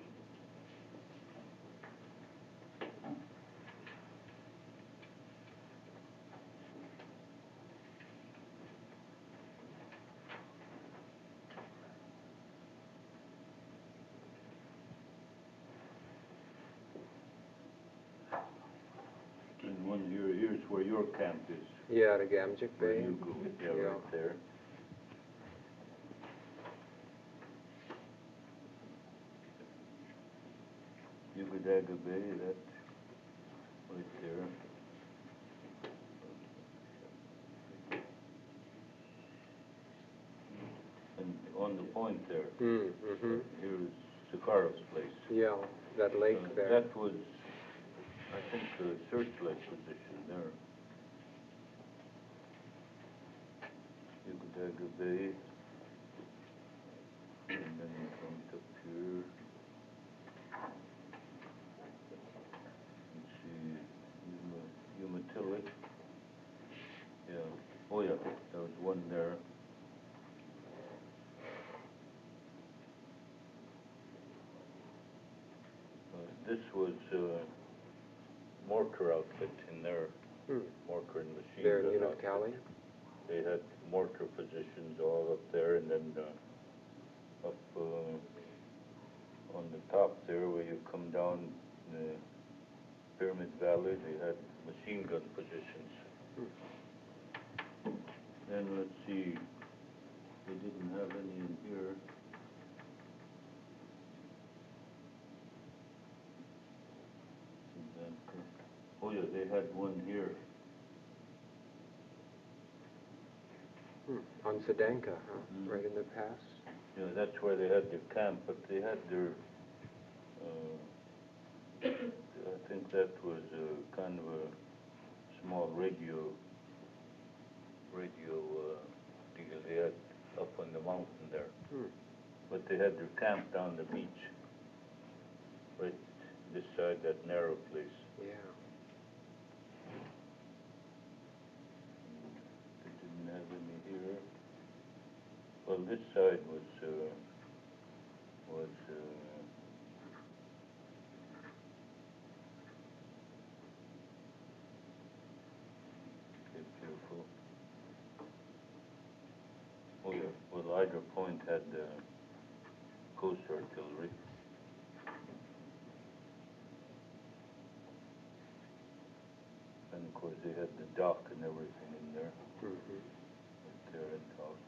And one here, here's where your camp is.
Yeah, the Gamjic
Where
Bay.
you go, yeah,
Yeah.
right there. Yucadaga Bay, that right there. And on the point there,
Mm, mm-hmm.
here's Sakarov's place.
Yeah, that lake
Uh,
there.
That was, I think, the searchlight position there. Yucadaga Bay. And then it comes up here. Let's see, Uma- Umatilla. Yeah, oh yeah, there was one there. Uh, This was uh, mortar outfit in there,
Hmm.
mortar and machine
There in
gun
Unit
outfit.
Cali.
They had mortar positions all up there, and then uh, up uh, on the top there where you come down the Pyramid Valley, they had machine gun positions. Then let's see, they didn't have any in here. Oh yeah, they had one here.
Hmm. On Sedanka, huh?
Mm.
Right in the pass.
Yeah, that's where they had their camp, but they had their, uh, I think that was a kind of a small radio, radio uh, deal they had up on the mountain there.
Hmm.
But they had their camp down the beach, right this side, that narrow place.
Yeah.
They didn't have any here. Well, this side was, uh, was, uh, be careful. Oh yeah, well, Hydro Point had, uh, coast artillery. And of course, they had the dock and everything in there,
Mm-hmm.
right there at dock.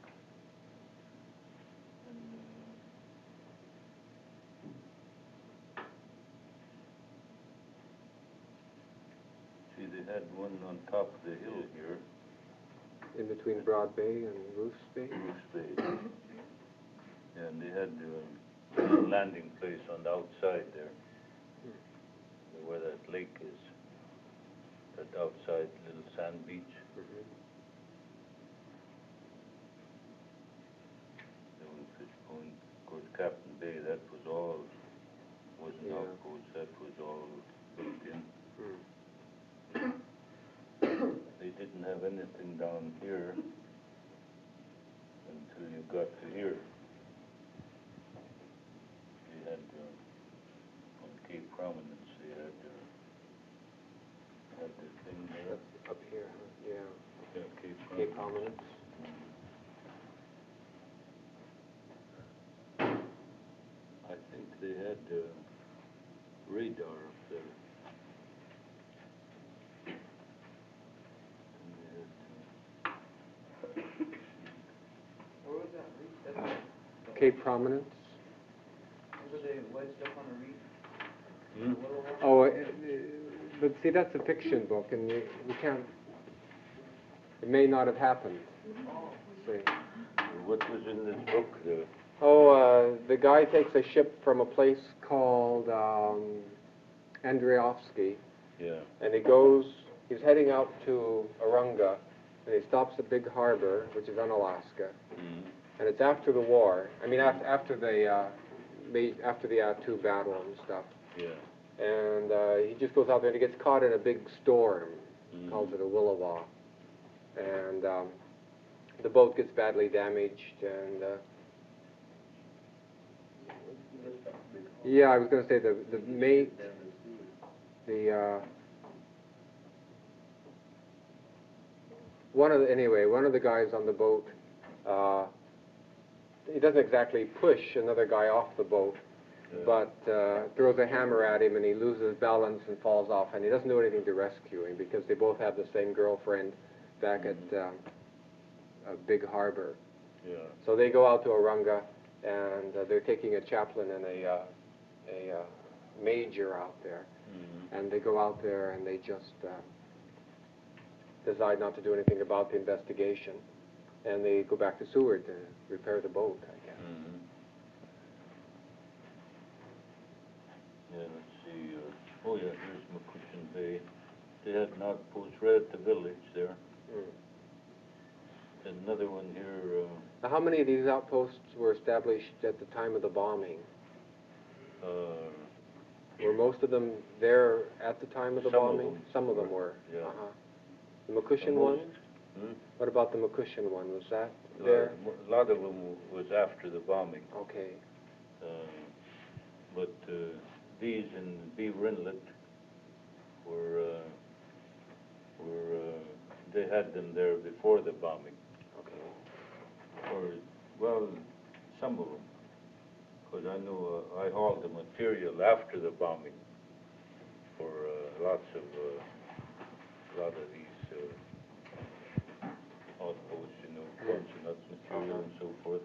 And, uh, see, they had one on top of the hill here,
In between Broad Bay and Roos Bay.
Bruce Bay. And they had uh, a landing place on the outside there, where that lake is. That outside little sand beach.
Mm-hmm.
There was Fish Point. Of course, Captain Bay, that was all, wasn't
Yeah.
outpost, that was all built in.
Hmm.
They didn't have anything down here until you got to here. They had, uh, on Cape Prominence, they had, uh, had the thing there.
Up, up here, huh? Yeah.
Yeah, Cape
Cape
Prominence.
Prominence.
I think they had uh, radar up there. And they had, uh,
Where was that reef? That's,
Cape Prominence.
were they wedged up on a reef?
hmm?
A little one?
Oh, uh, uh, but see, that's a fiction book, and we, we can't. It may not have happened. See.
What was in this book? The,
Oh, uh, the guy takes a ship from a place called um, Andreovsky,
yeah.
and he goes, he's heading out to Arunga, and he stops at Big Harbor, which is on Alaska,
Mm.
and it's after the war. I mean, after, after the, uh, ma- after the Attu battle and stuff.
Yeah.
And uh, he just goes out there and he gets caught in a big storm,
Mm.
calls it a Willowah. And um, the boat gets badly damaged, and uh, yeah, I was going to say the the mate, the uh, one of the, anyway, one of the guys on the boat, uh, he doesn't exactly push another guy off the boat,
Yeah.
but uh, throws a hammer at him, and he loses balance and falls off, and he doesn't do anything to rescue him because they both have the same girlfriend back
Mhm.
at um, uh, Big Harbor.
Yeah.
So they go out to Arunga, and uh, they're taking a chaplain and a uh, a uh, major out there,
Mm.
and they go out there and they just uh, decide not to do anything about the investigation, and they go back to Seward to repair the boat, I guess.
Mm. Yeah, let's see. Uh, oh, yeah, here's McCushion Bay. They had an outpost right at the village there.
Mm.
And another one here. Uh,
Now, how many of these outposts were established at the time of the bombing?
uh,
Were most of them there at the time of the
Some of
bombing?
them
Some of them
were,
were.
yeah.
Uh-huh. The McCushion
most-
one?
Hmm?
What about the McCushion one? Was that
Uh,
there?
A lot of them was after the bombing.
Okay.
Uh, but uh, these in Beaver Inlet were, uh, were uh, they had them there before the bombing.
Okay.
Or, well, some of them. Because I know uh, I hauled the material after the bombing for uh, lots of, uh, lot of these uh, outposts, you know, bunch of nuts material
Uh-huh.
and so forth.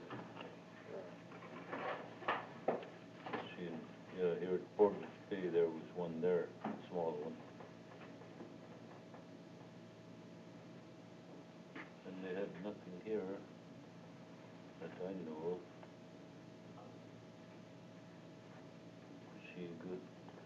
See, yeah, here at Portland Bay, there was one there, a small one. And they had nothing here that I know of. See, good.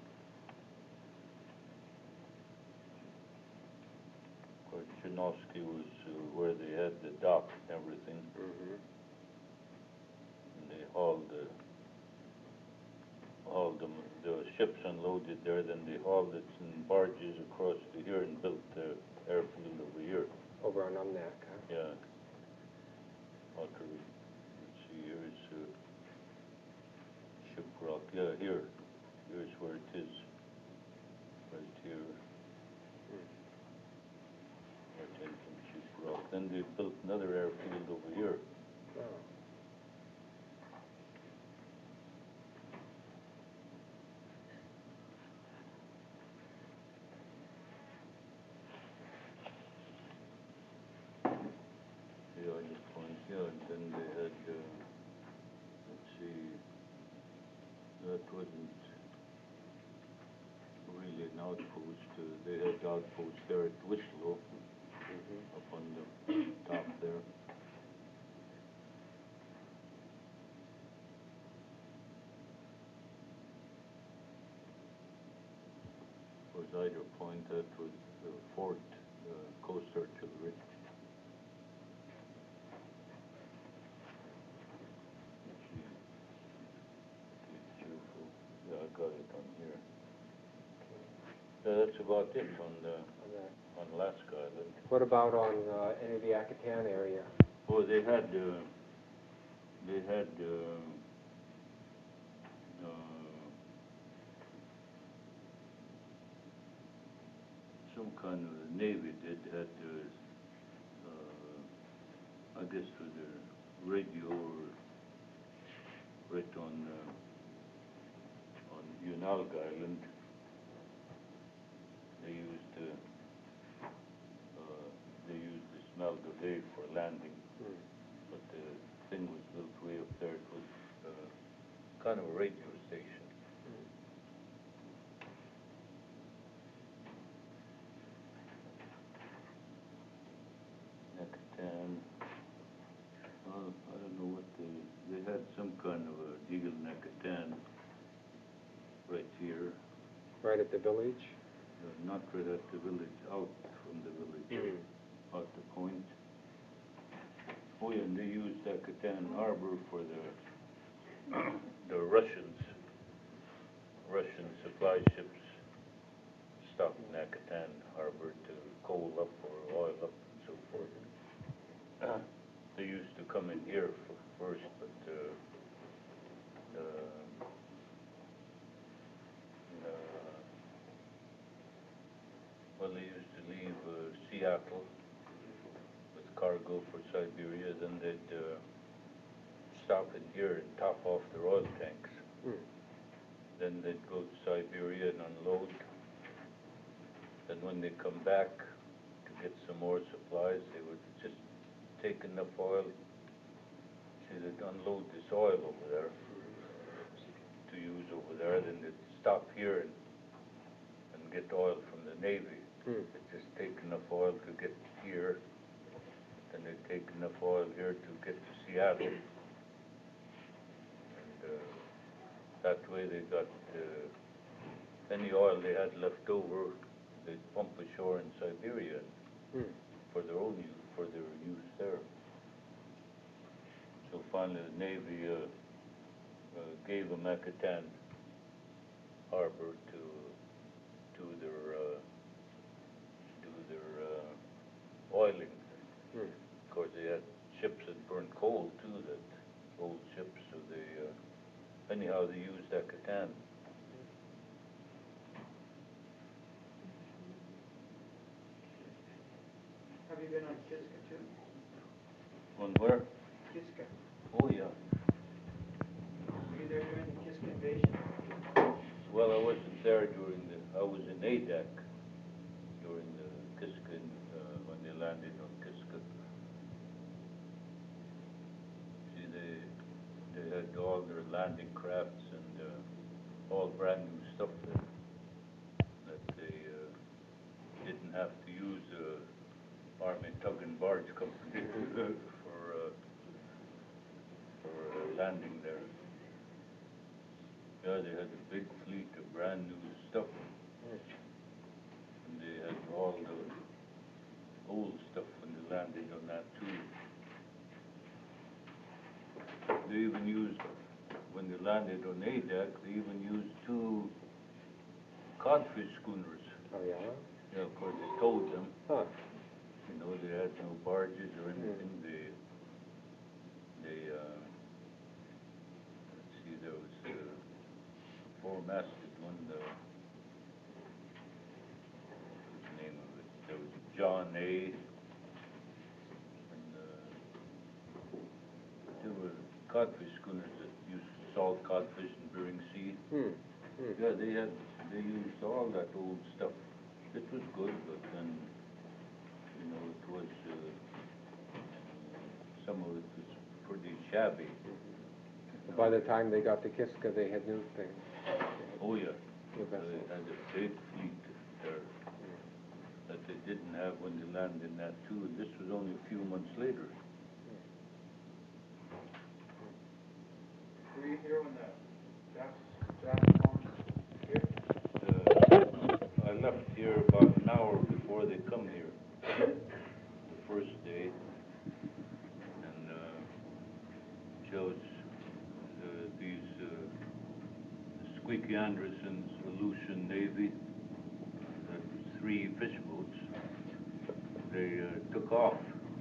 Of course, Chernovsky was uh, where they had the dock and everything,
Mm-hmm.
and they hauled the, hauled them, the ships unloaded there, then they hauled it in barges across to here and built the airfield over here.
Over on Umnak, huh?
Yeah. Outer, let's see, here's uh, Shiprock. Yeah, here. Here's where it is. Right here. Right in from Shiprock. Then they built another airfield over here.
Oh.
Yeah, I just point, yeah, and then they had, uh, let's see, that wasn't really an outpost. Uh, they had outposts there at Whistler,
Mm-hmm.
up on the top there. Was Eider Point, that was uh, Fort uh, Coast Artillery. Gee, be cheerful. Yeah, I got it on here. Yeah, that's about it on the,
On that.
on Alaska Island.
What about on uh, any of the Akitan area?
Oh, they had, uh, they had, uh, uh, some kind of, Navy did, had, uh, uh, I guess for their radio or right on, uh, on Unalg Island, they used, uh, uh, they used the Smelgavay for landing,
Mm.
but the thing was built way up there. It was, uh, kind of a radio station. Nekatan.
right at the village?
Uh, Not right at the village, out from the village, out the point. Oh, yeah, and they used Katan Harbor for the, the Russians, Russian supply ships stopped in Katan Harbor to coal up or oil up and so forth. Uh, They used to come in here f- first, but, uh, uh, uh, well, they used to leave uh, Seattle with cargo for Siberia, then they'd uh, stop in here and top off their oil tanks.
Hmm.
Then they'd go to Siberia and unload. Then when they come back to get some more supplies, they would just take enough oil. See, they'd unload this oil over there to use over there, then they'd stop here and, and get oil from the Navy.
Hmm.
They'd just take enough oil to get here, then they'd take enough oil here to get to Seattle. And uh, that way they got uh, any oil they had left over, they'd pump ashore in Siberia
Hmm.
for their own use, for their use there. So finally the Navy uh, uh, gave them Katan Harbor to do their uh, do their uh, oiling.
Hmm.
Of course, they had ships that burned coal too, that old ships. So they uh, anyhow they used Katan.
Have you been on Kiska too?
On where?
Kiska.
Oh yeah.
Were you there during the Kiska invasion?
Well, I wasn't there during the. I was in A D A C during the Kiska uh, when they landed on Kiska. See, they they had all their landing crafts and uh, all brand new stuff there that they uh, didn't have to use uh, Army tug and barge company for uh, for uh, landing there. Yeah, they had a big fleet of brand new stuff. And they had all the old stuff when they landed on that too. They even used, when they landed on A D A C, they even used two codfish schooners.
Oh, yeah?
Yeah, of course, they towed them.
Huh.
You know, they had no barges or anything. They, they, uh, let's see, there was uh, four-masted one, uh, what's the name of it? There was John A. And uh, there were codfish schooners that used to salt codfish in Bering Sea.
Hmm. Hmm.
Yeah, they had, they used all that old stuff. It was good, but then, you know, it was, uh, some of it was pretty shabby.
So by the time they got to Kiska, they had new things.
Oh, yeah.
New
They
vessels.
had a big fleet there that they didn't have when they landed in that too. And this was only a few months later.
Were you here when the Japs, Japs bombed here?
Uh, I left here about an hour before they come here, the first day, and uh, chose uh, these uh, Squeaky Anderson's Aleutian Navy, that was three fish boats. They uh, took off.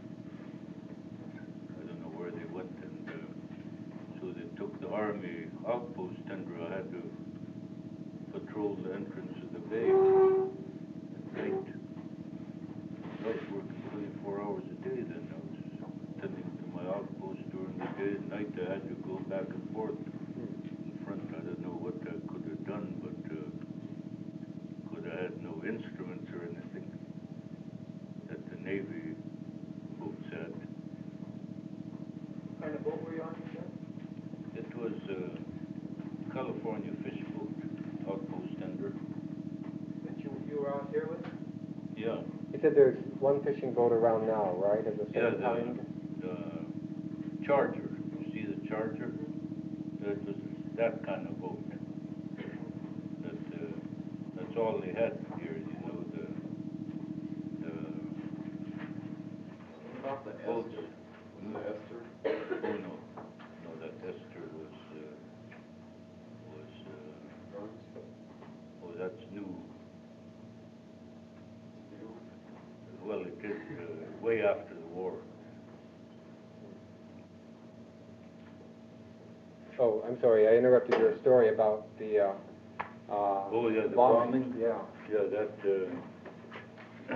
I don't know where they went, and uh, so they took the Army outpost tender. I had to patrol the entrance of the bay at night. I was working twenty-four hours a day then. I was tending to my outpost during the day. At night I had to go back and forth in front. I don't know what I could have done, but uh, could have had no instruments or anything that the Navy boats had.
What kind of boat were you on, you said?
It was a California fish boat, outpost tender.
That you, you were out here with?
Yeah.
He said there's one fishing boat around now, right, of the
Yeah,
same
the,
kind?
the Charger. You see the Charger? It was that kind of boat that uh, that all they had here, you know, the, the
About the
boats.
Esther, was it Esther?
Oh, no, no, that Esther was, uh, was, uh, oh, that's new. Well, it is, uh, way after the war.
Oh, I'm sorry, I interrupted your story about the, uh, uh.
Oh, yeah, the
bombing.
bombing?
Yeah.
Yeah, that, uh,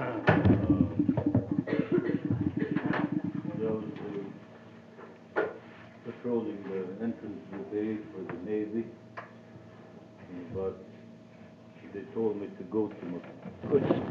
those, uh, patrolling the entrance to the bay for the Navy. And about, they told me to go to McCushin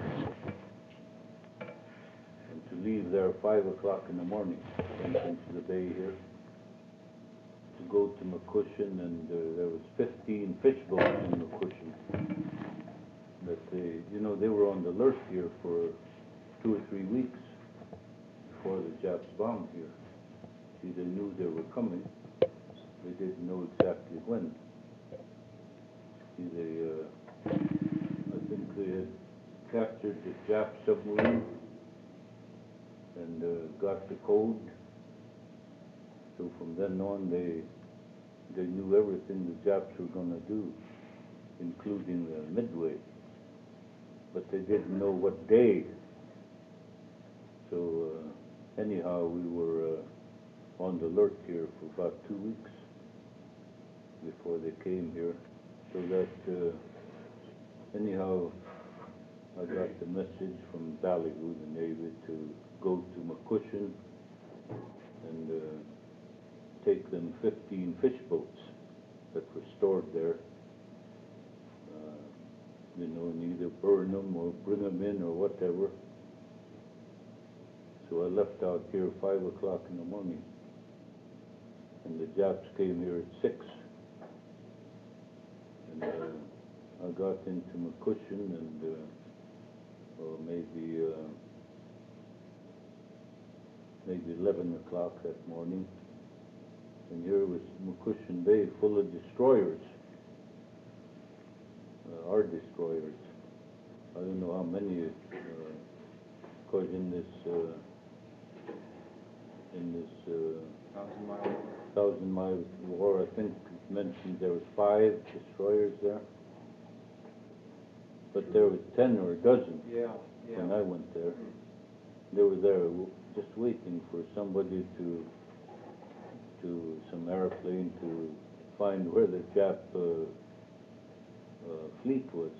and to leave there five o'clock in the morning, entrance to the bay here. To go to McCushin, and uh, there was fifteen fish boats in McCushin. That they, you know, they were on the alert here for two or three weeks before the Japs bombed here. See, they knew they were coming. They didn't know exactly when. See, they, uh, I think they had captured the Jap submarine and uh, got the code. So from then on, they they knew everything the Japs were going to do, including uh, Midway. But they didn't know what day. So uh, anyhow, we were uh, on the alert here for about two weeks before they came here. So that uh, anyhow, I got the message from Ballyhoo, the Navy, to go to McCushin and uh, take them fifteen fish boats that were stored there. Uh, you know, and either burn them or bring them in or whatever. So I left out here five o'clock in the morning, and the Japs came here at six. And uh, I got into McCushin, and uh, oh, maybe uh, maybe eleven o'clock that morning. And here was McCushin Bay full of destroyers, uh, our destroyers. I don't know how many, because uh, in this uh, in this uh,
Thousand Mile.
Thousand Mile War, I think it mentioned there was five destroyers there, but there was ten or a dozen
Yeah, yeah.
when I went there. They were there w- just waiting for somebody to to some airplane to find where the Jap uh, uh, fleet was.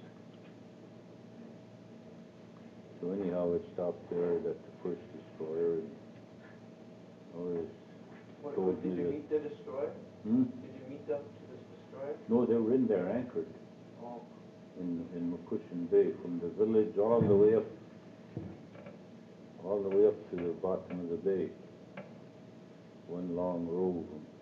So anyhow, it stopped there at the first destroyer, and oh, it
What,
told
what, did
me
you
that-
meet the destroyer?
hmm?
Did you meet up to this destroyer?
No, they were in there anchored
Oh,
in in McCushin Bay from the village all the way up, all the way up to the bottom of the bay. One long row of them.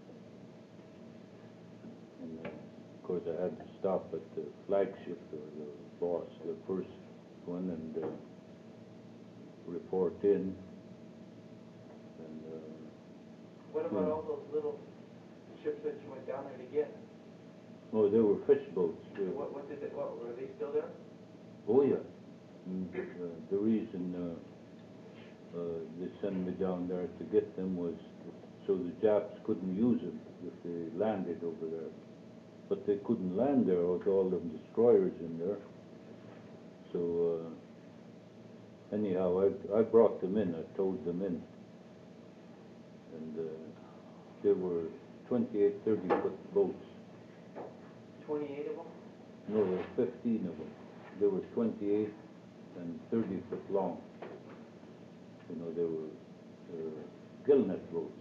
And uh, of course, I had to stop at the flagship or the boss, the first one, and uh, report in. And uh,
what about
Hmm.
all those little ships that you went down there to get?
oh, there were fish boats. There.
What, what did they, what, were they still there?
Oh yeah. Mm, uh, the reason uh, uh, they sent me down there to get them was so the Japs couldn't use them if they landed over there. But they couldn't land there with all them destroyers in there. So uh, anyhow, I, I brought them in. I towed them in, and uh, there were twenty-eight, thirty foot boats.
Twenty-eight of them?
No, there were fifteen of them. There were twenty-eight and thirty foot long. You know, they were uh, gillnet boats.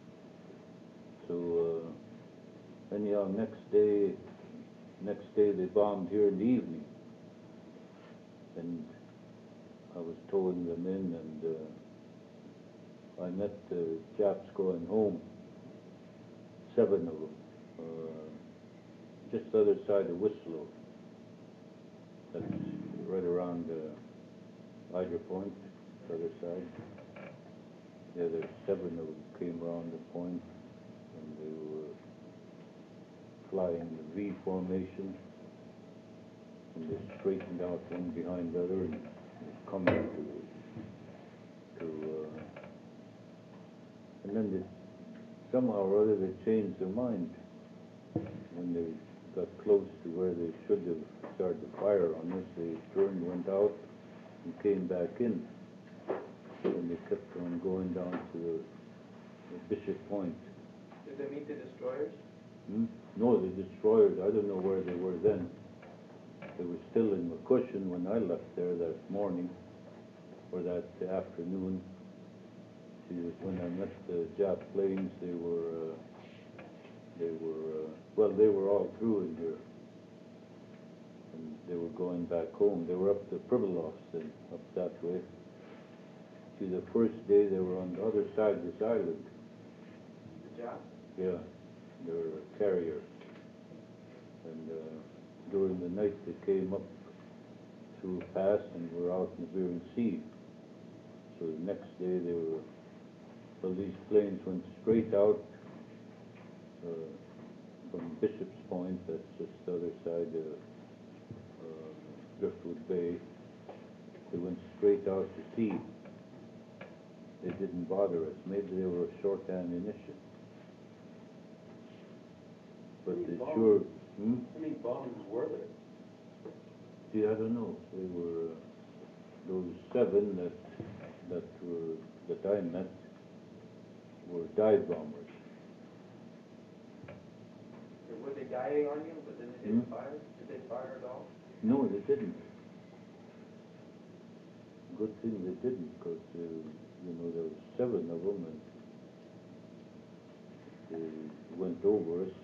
So uh, anyhow, next day, next day they bombed here in the evening, and I was towing them in, and uh, I met the Japs going home, seven of them, uh, just the other side of Whistler. That's right around uh, Hydro Point, the other side. Yeah, there's seven of them came around the point, and they were flying the V formation. and they straightened out one behind the other and coming to, to, uh, and then they, somehow or other they changed their mind when they got close to where they should have started to fire on us. They turned, went out, and came back in. And they kept on going down to the, the Bishop Point.
Did they meet the destroyers?
Hmm? No, the destroyers, I don't know where they were then. They were still in McCushion when I left there that morning, or that afternoon. See, it was when I met the Jap planes, they were, uh, they were, uh, well, they were all through in here. And they were going back home. They were up to Pribilofs then, up that way. See, the first day they were on the other side of this island.
The job?
Yeah, they were a carrier. And uh, during the night they came up through a pass and were out in the Bering Sea. So the next day they were, well, these planes went straight out uh, from Bishop's Point, that's just the other side of uh, Driftwood Bay. They went straight out to sea. They didn't bother us. Maybe they were short ammunition. But
How many
they
bombs?
sure, hmm?
How many bombs were there?
See, I don't know. They were, uh, those seven that, that were, that I met were dive bombers.
Were they diving on you, but then they didn't
Hmm?
fire? Did they fire at all?
No, they didn't. Good thing they didn't, because, uh, you know, there was seven of them, and they went over us,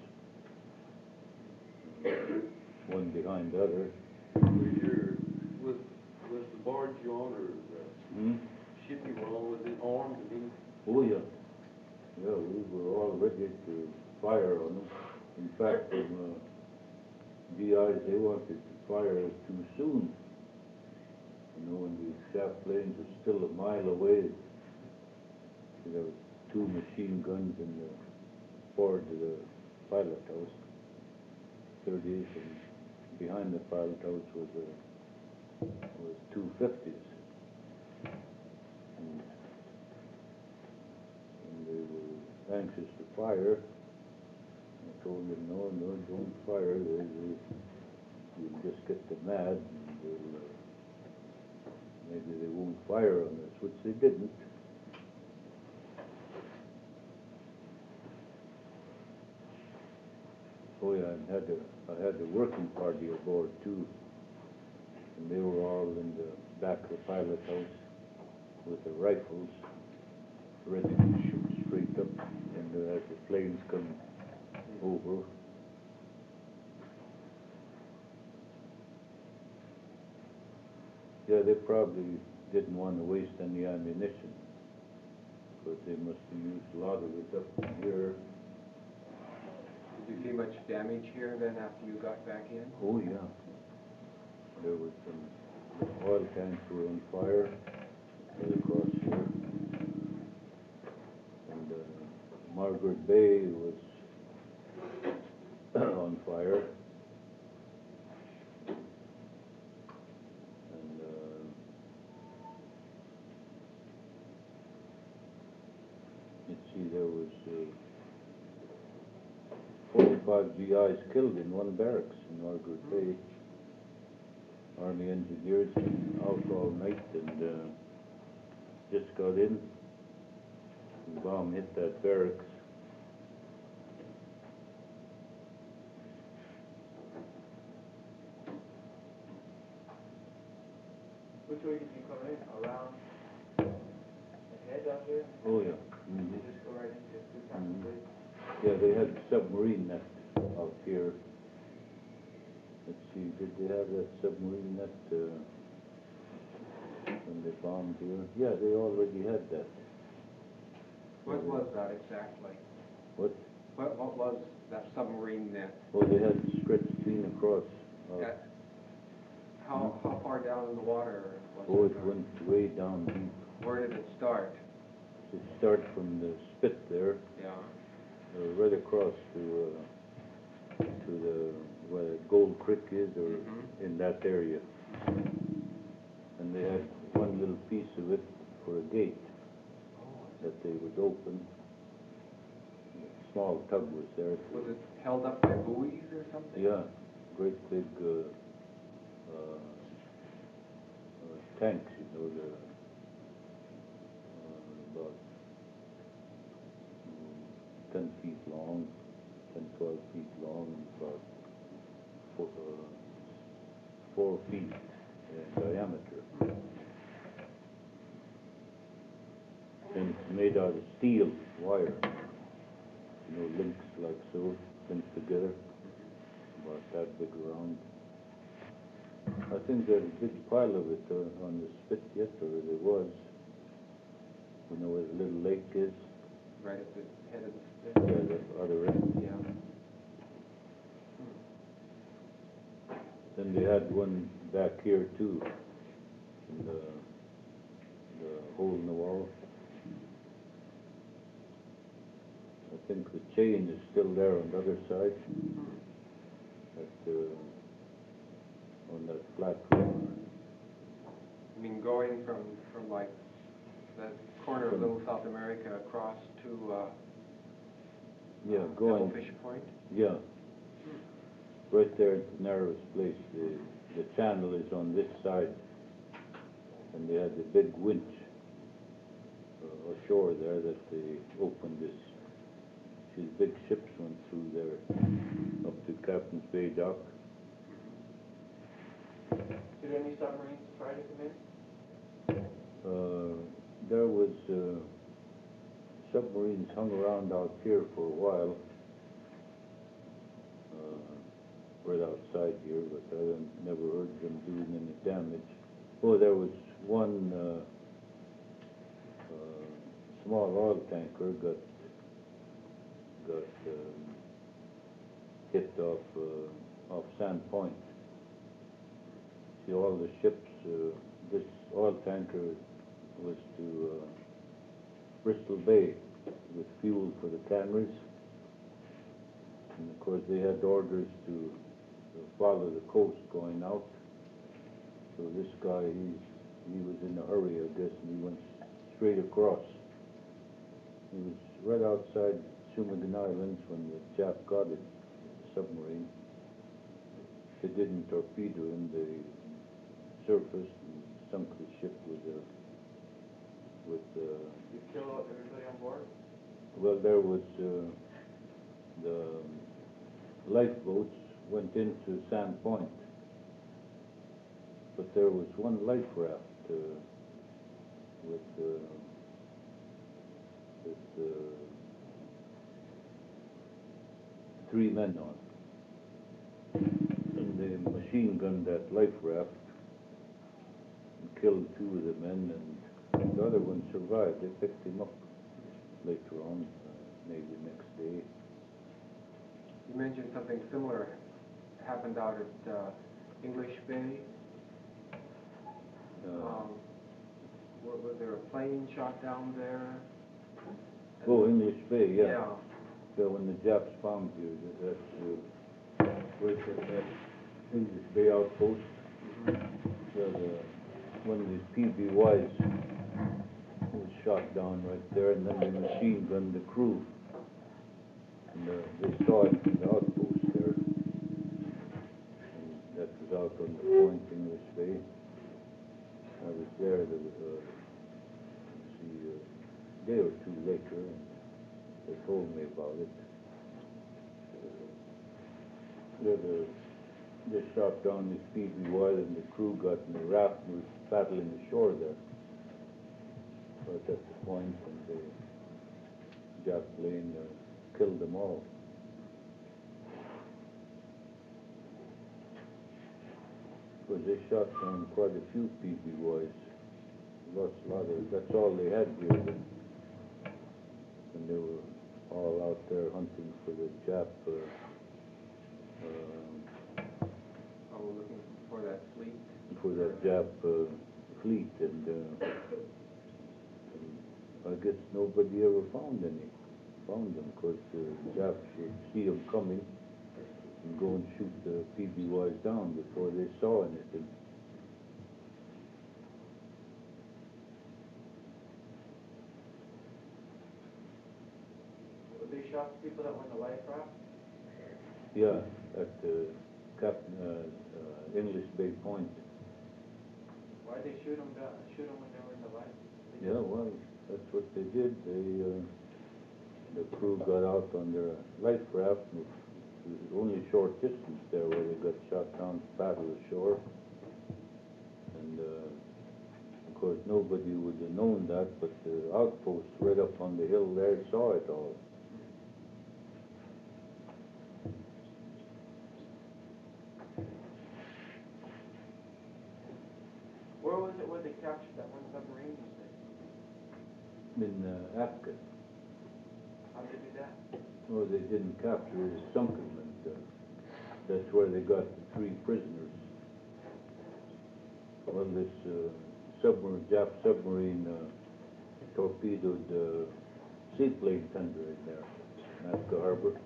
uh, one behind the other.
Was your, was, was the barge you on, or the
Hmm?
ship you were on, was it armed? I mean,
Oh, yeah. Yeah, we were all ready to fire on them. In fact, the uh, G Is, they wanted to fire too soon. You know, when the shaft planes were still a mile away. There were two machine guns in the forward of the pilot house, thirties, and behind the pilot house was a, was two fifties. And, and they were anxious to fire. I told them, no, no, don't fire. They, they, you'll just get them mad, and they'll, uh, maybe they won't fire on us, which they didn't. Oh yeah, and had a, I had a working party aboard too, and they were all in the back of the pilot house with their rifles, ready to shoot straight up, and uh, as the planes come over. Yeah, they probably didn't want to waste any ammunition, because they must have used a lot of it up from here.
Did you see much damage here then after you got back in?
Oh yeah, there was some oil tanks were on fire right across here, and uh, Margaret Bay was on fire. And uh, let's see, there was uh, forty-five G Is killed in one barracks in Margaret Bay. Army engineers out all night and uh, just got in. The bomb hit that barracks.
Which way did you come in? Around the head out here?
Oh yeah.
You
Mhm.
just go right into two times
Mhm.
a day?
Yeah, they had submarine net out here. Let's see, did they have that submarine net uh, when they bombed here? Yeah, they already had that.
What was that exactly?
What?
What, what was that submarine net?
Well, they had stretched clean across. Uh,
At- How, how far down in the water was it?
oh, it went way down deep.
Where did it start?
It started from the spit there,
Yeah.
uh, right across to uh, to the where Gold Creek is, or
Mhm.
in that area. And they had one little piece of it for a gate that they would open. A small tug was there.
Was it held up by buoys or something?
Yeah, great big uh, uh, uh, tanks, you know, the, uh, about mm, ten feet long, ten, twelve feet long, and about four, uh, four feet in diameter. And it's made out of steel wire, you know, links like so, linked together, about that big around. I think there's a big pile of it uh, on the spit yet, or there was. You know where the little lake is?
Right at the head of the spit?
Yeah, the other end.
Yeah.
Then they had one back here too, in the, the hole in the wall. I think the chain is still there on the other side, at, uh, on that flat roof.
I mean, going from, from like that corner of Little South America across to, uh,
Yeah, going,
Devilfish Point?
yeah, right there at the narrowest place. The, the channel is on this side, and they had the big winch uh, ashore there that they opened this. These big ships went through there up to Captain's Bay dock.
Did any submarines try to come in?
Uh, there was uh, submarines hung around out here for a while, uh, right outside here, but I don't- never heard them doing any damage. Oh, there was one uh, uh, small oil tanker got got um, hit off uh, off Sand Point. See, all the ships, uh, this oil tanker was to uh, Bristol Bay with fuel for the canneries. And of course they had orders to, to follow the coast going out. So this guy, he, he was in a hurry, I guess, and he went straight across. He was right outside Sumigan Islands when the Jap got it, the submarine. They didn't torpedo him, they surfaced and sunk the ship with a, with uh,
Did you kill everybody on board?
well, there was uh, the lifeboats went into Sand Point, but there was one life raft uh, with uh, with uh, three men on, and they machine gunned that life raft and killed two of the men, and the other one survived. They picked him up later on, uh, maybe next day.
You mentioned something similar happened out at uh, English Bay.
Uh,
Um, wa- was there a plane shot down there?
oh, English Bay, yeah.
Yeah.
So when the Japs found you, that- that's uh, right at that English Bay outpost. Yeah, the, one of these P B Ys was shot down right there, and then they machine gunned the crew. And uh, they saw it from the outpost there. And that was out on the point, English Bay. I was there, there was a, see, a day or two later, and they told me about it. Yeah, the, they shot down this P B Y, and the crew got in the raft and was paddling ashore there. Right at the point, and the Jap plane uh, killed them all. Because they shot down quite a few P B Ys. Lots, a lot of, that's all they had here then. And they were all out there hunting for the Jap, uh, uh,
Oh, looking for that fleet.
for that Jap uh, fleet, and, uh, and I guess nobody ever found any, found them, because the Japs would see them coming, and go and shoot the P B Ys down before they saw anything.
Would they shot the people that were in the life raft?
Yeah, at uh, Captain uh, uh, English Bay Point.
Why'd they shoot them down, shoot them when they were in the life? They
Yeah,
just-
well, that's what they did. They, uh, the crew got out on their life raft, and it was only a short distance there where they got shot down to paddle ashore. And, uh, of course, nobody would have known that, but the outposts right up on the hill there saw it all.
Where was it where they captured that one submarine you said?
In uh, Afghan.
How'd they do that?
Oh, they didn't capture it, it sunk them, and uh, that's where they got the three prisoners. Well, this uh, submarine, Jap submarine uh, torpedoed uh, seaplane tender in there, Nazca Harbor.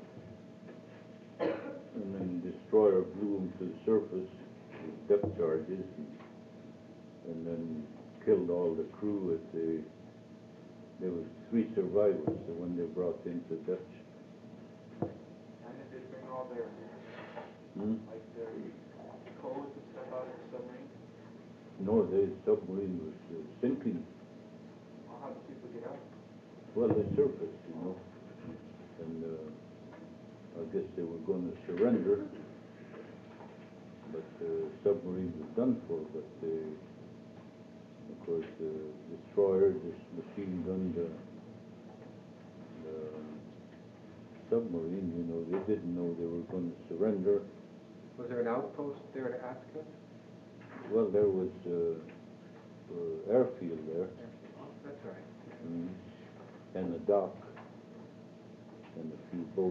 And then the destroyer blew them to the surface with depth charges, and, and then killed all the crew at the, there was three survivors, the one they brought into Dutch.
And then they bring all their,
Hmm?
like their codes and stuff out of the submarine?
No, the submarine was uh, sinking.
Well, how did people get out?
Well, they surfaced, you know, and uh, I guess they were going to surrender, but the submarine was done for. But the, of course, the destroyer, this machine gun, the, the submarine, you know, they didn't know they were going to surrender.
Was there an outpost there at Atka?
Well, there was uh, uh, airfield there,
Oh, that's right.
mm, and a dock, and a few boats.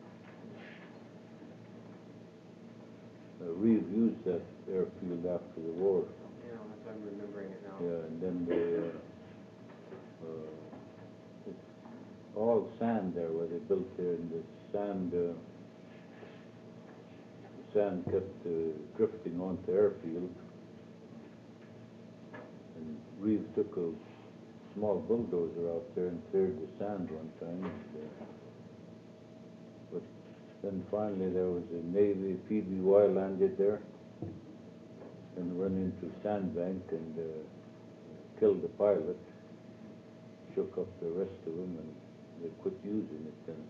Uh, Reeve used that airfield after the war.
Yeah, that's, I'm remembering it now.
Yeah, and then they, uh, uh, it's all sand there where they built there, and the sand, uh, the sand kept uh, drifting onto airfield. And Reeve took a small bulldozer out there and cleared the sand one time. And, uh, but then finally there was a Navy P B Y landed there and run into a sandbank and uh, killed the pilot, shook up the rest of them, and they quit using it then.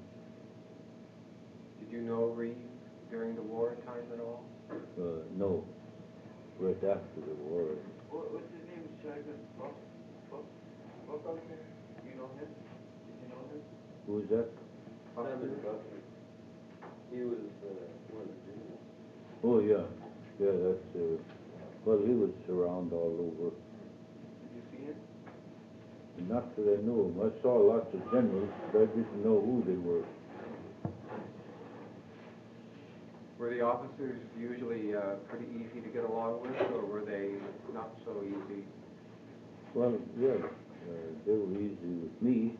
Did you know Reeve during the war time at all?
Uh, no, right after the war.
What, what's his name? Shaggy? Buck? Buck? Buck out there? You know him? Did you know him?
Who was that?
Simon Buckner. He was, uh, one of the generals.
Oh, yeah. Yeah, that's, uh, well, he was around all over.
Did you see him?
Not that I knew him. I saw lots of generals, but I didn't know who they were.
Were the officers usually uh, pretty easy to get along with, or were they not so easy?
Well, yeah, uh, they were easy with me.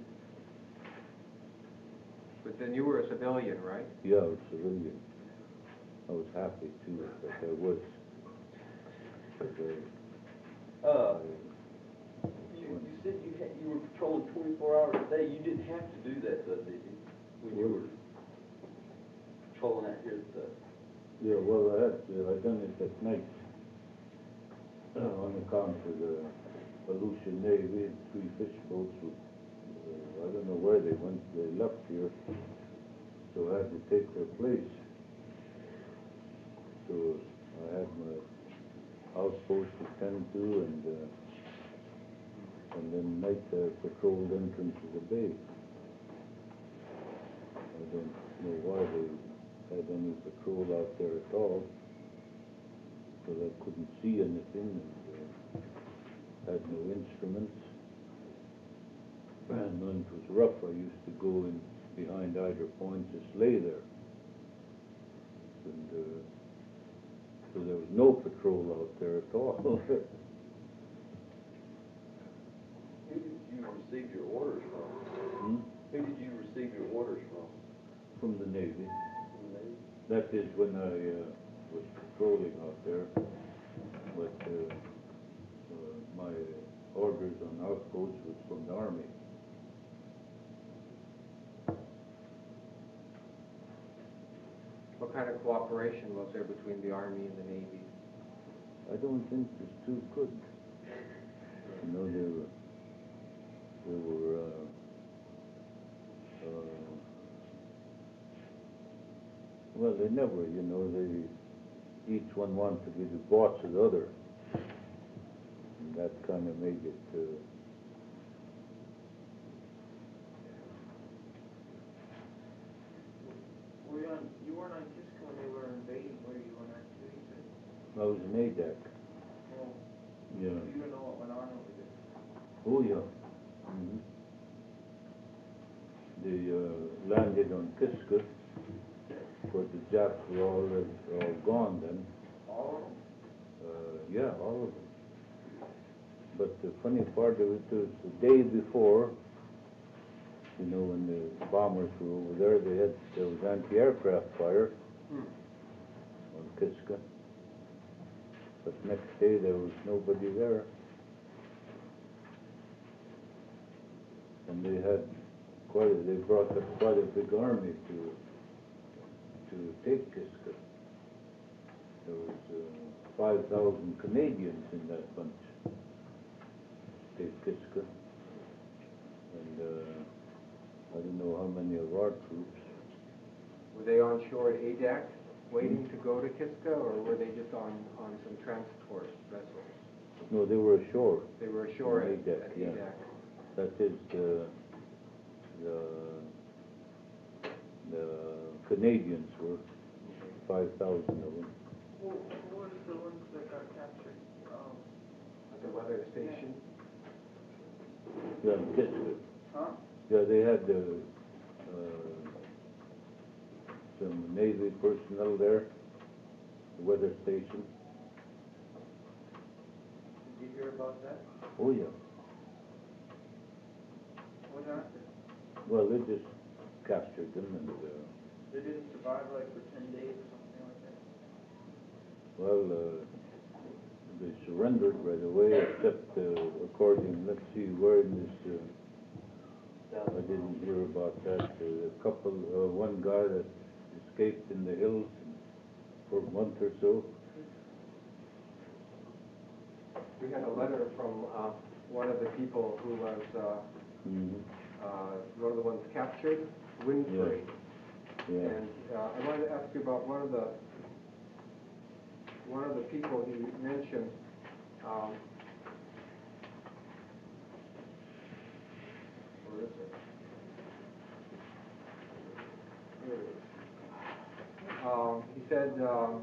But then you were a civilian, right?
Yeah, I was civilian. I was happy too that I was. But, uh,
Uh,
I,
you, you said you had, you were patrolling twenty-four hours a day. You didn't have to do that though, did you? When you were patrolling out here at the,
yeah, well, I had uh, I done it at night uh, on account of the Aleutian Navy and three fish boats. With, uh, I don't know where they went. They left here, so I had to take their place. So I had my outpost to tend to, and uh, and then night uh, patrolled entrance of the bay. I don't know why they had any patrol out there at all, because I couldn't see anything and uh, had no instruments. And when it was rough, I used to go in behind either point, just lay there. And uh, so there was no patrol out there at all.
who did you receive your orders from?
Hmm?
Who did you receive your orders from?
From the Navy.
From the Navy?
That is when I uh, was patrolling out there, but uh, uh, my orders on houseboats was from the Army.
What kind of cooperation was there between the Army and the Navy?
I don't think it was too good. You know, they were, they were, uh, uh, well, they never, you know, they, each one wanted to be the boss of the other. And that kind of made it, uh,
Were you on, you weren't on Kisco when they were invading, were you on that too, you said?
I was in A D A C.
Oh,
Yeah.
you don't know what went on over there.
Oh, yeah. Mhm. They uh, landed on Kiska, but the Japs were already all gone then.
All of them?
Uh, yeah, all of them. But the funny part of it was the day before, you know, when the bombers were over there, they had, there was anti-aircraft fire
Hmm.
on Kiska. But next day there was nobody there. And they had quite a, they brought up quite a big army to to take Kiska. There was uh, five thousand Canadians in that bunch to take Kiska. And uh, I don't know how many of our troops.
Were they on shore at A D A C, waiting to go to Kiska, or were they just on, on some transport vessels?
No, they were ashore.
They were ashore
On
at,
A D A C,
at
yeah.
A D A C.
That is the, the, the Canadians were, five thousand of them.
Who, who was the ones that got captured? Um,
At the weather station.
Yeah, in Kiska.
huh?
Yeah, they had uh, uh, some Navy personnel there, the weather station.
Did you hear about that?
Oh, yeah.
What happened?
Well, they just captured them and, uh,
They didn't survive like for ten days or something like that?
well, uh, they surrendered right away, except uh, according, let's see, where in this, uh, I didn't hear about that. Uh, a couple, uh, one guy that escaped in the hills for a month or so.
We had a letter from uh, one of the people who was uh,
Mm-hmm.
uh, one of the ones captured, Winfrey.
Yeah.
And uh, I wanted to ask you about one of the one of the people he mentioned. Um, where is it? Here it is. Um, he said. Um,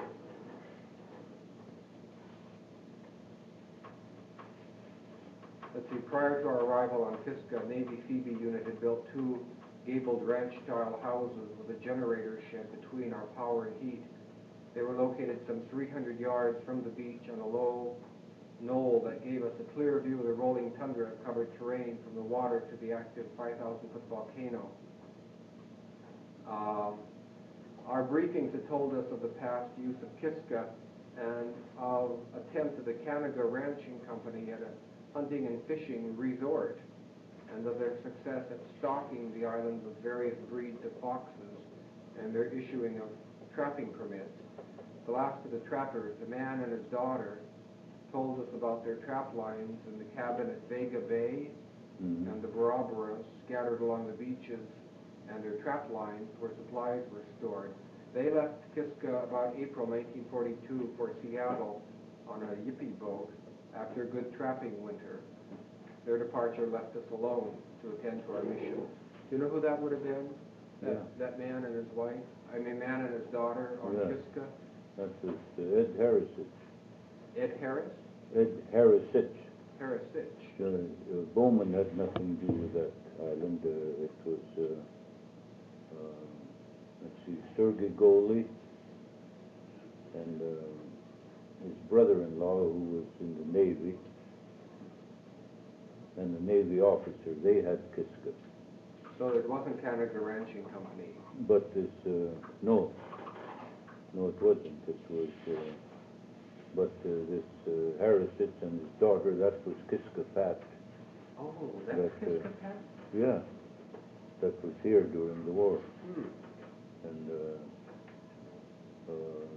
Let's see, prior to our arrival on Kiska, a Navy Phoebe unit had built two gabled ranch-style houses with a generator shed between our power and heat. They were located some three hundred yards from the beach on a low knoll that gave us a clear view of the rolling tundra-covered terrain from the water to the active five thousand foot volcano. Um, our briefings had told us of the past use of Kiska and of attempt of the Canaga Ranching Company at a hunting and fishing resort, and of their success at stalking the island with various breeds of foxes and their issuing of trapping permits. The last of the trappers, a man and his daughter, told us about their trap lines in the cabin at Vega Bay
Mm-hmm.
and the Barabaras scattered along the beaches, and their trap lines where supplies were stored. They left Kiska about April nineteen forty-two for Seattle on a Yippee boat after a good trapping winter. Their departure left us alone to attend to our mission. Do you know who that would have been? That,
Yeah.
that man and his wife? I mean, man and his daughter on
Yeah.
Kiska?
That was uh, Ed Harrisich.
Ed Harris?
Ed Harrisich.
Harrisich.
Uh, uh, Bowman had nothing to do with that island. Uh, it was, uh, uh, let's see, Sergei Goli and uh, his brother-in-law, who was in the Navy, and the Navy officer. They had Kiska.
So it wasn't Canaga Ranching Company.
But this, uh, no, No, it wasn't. It was, uh, but uh, this uh, Harrison and his daughter, that was Kiska Pat.
Oh, that's
That, uh,
Kiska Pat?
Yeah, that was here during the war.
Hmm.
And, uh, uh,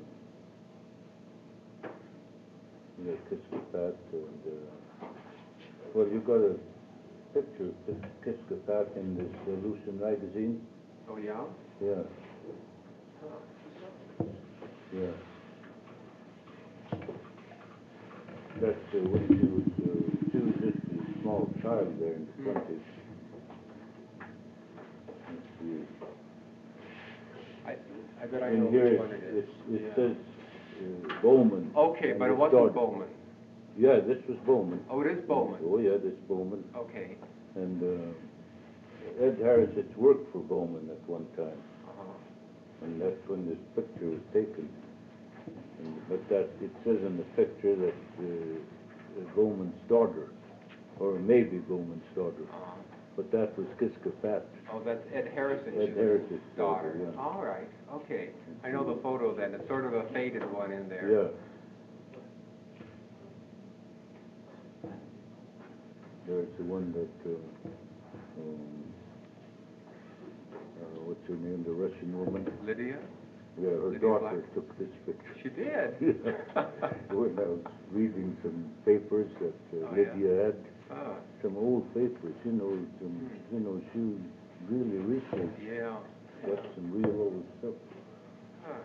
yeah, Kiska Pat, and, uh, well, you got a picture of Kis- Kiska Pat in this uh, Lucian magazine?
Oh, yeah?
Yeah,
Huh.
yeah. That's uh, when she was, uh, she was just a small child there in the
Hmm.
twenties. Let's see.
I, I bet I
In
know
here,
which
it,
one it is.
it, it
Yeah.
says uh, Bowman.
Okay,
and
but it
his
wasn't
daughter.
Bowman.
Yeah, this was Bowman.
Oh, it is Bowman.
Oh, yeah, this Bowman.
Okay.
And uh, Ed Harris had worked for Bowman at one time,
Uh-huh.
and that's when this picture was taken. And, but that, it says in the picture that uh, Bowman's daughter, or maybe Bowman's daughter,
Uh-huh.
but that was Kiska Pat.
Oh, that's Ed Harrison's
Ed Harris's
daughter.
daughter, yeah.
All right, okay. I know the photo then. It's sort of a faded one in there.
Yeah. There's the one that, uh, um, uh, what's her name, the Russian woman?
Lydia?
Yeah, her
Lydia
daughter
Black.
took this picture.
She did?
When I was reading some papers that uh,
Oh, yeah?
Lydia had,
Oh,
some old papers, you know, some, you know, she was really researched,
yeah.
got some real old stuff.
Huh.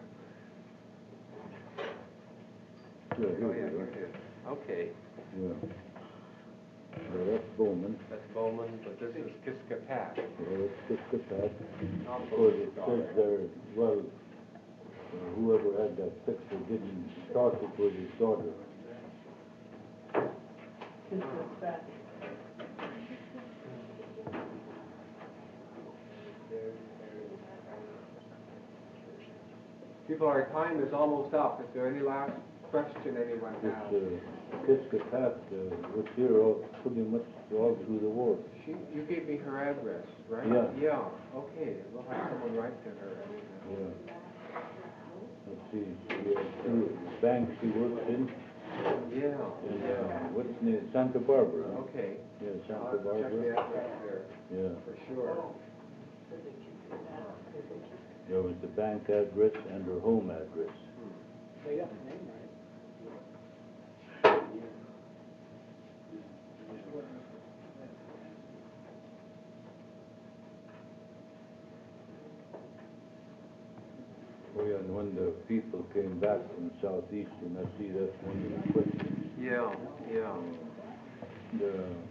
Yeah,
Oh,
here
yeah,
we
here
are.
it is. Okay.
Yeah. Yeah, that's Bowman.
That's Bowman, but this is Kiska Pat.
Yeah, it's Kiska Pat.
Not
Of course,
Bowman's
it says
daughter.
there, well, uh, whoever had that picture didn't thought it was his daughter.
People, our time is almost up. Is there any last question anyone
This
has?
uh, Kiska Pat uh, was here all, pretty much all through the war.
She, you gave me her address, right?
Yeah.
Yeah, okay. We'll have someone write to her.
Yeah. Let's see, she had two banks she worked in,
Yeah,
in, uh,
yeah.
what's the name, Santa Barbara.
Okay.
Yeah,
I'll
Santa
have to check
Barbara.
the address there,
Yeah,
for sure.
there was the bank address and her home address. Oh yeah, and when the people came back from southeastern, I see that's one of the questions.
Yeah, yeah.
The,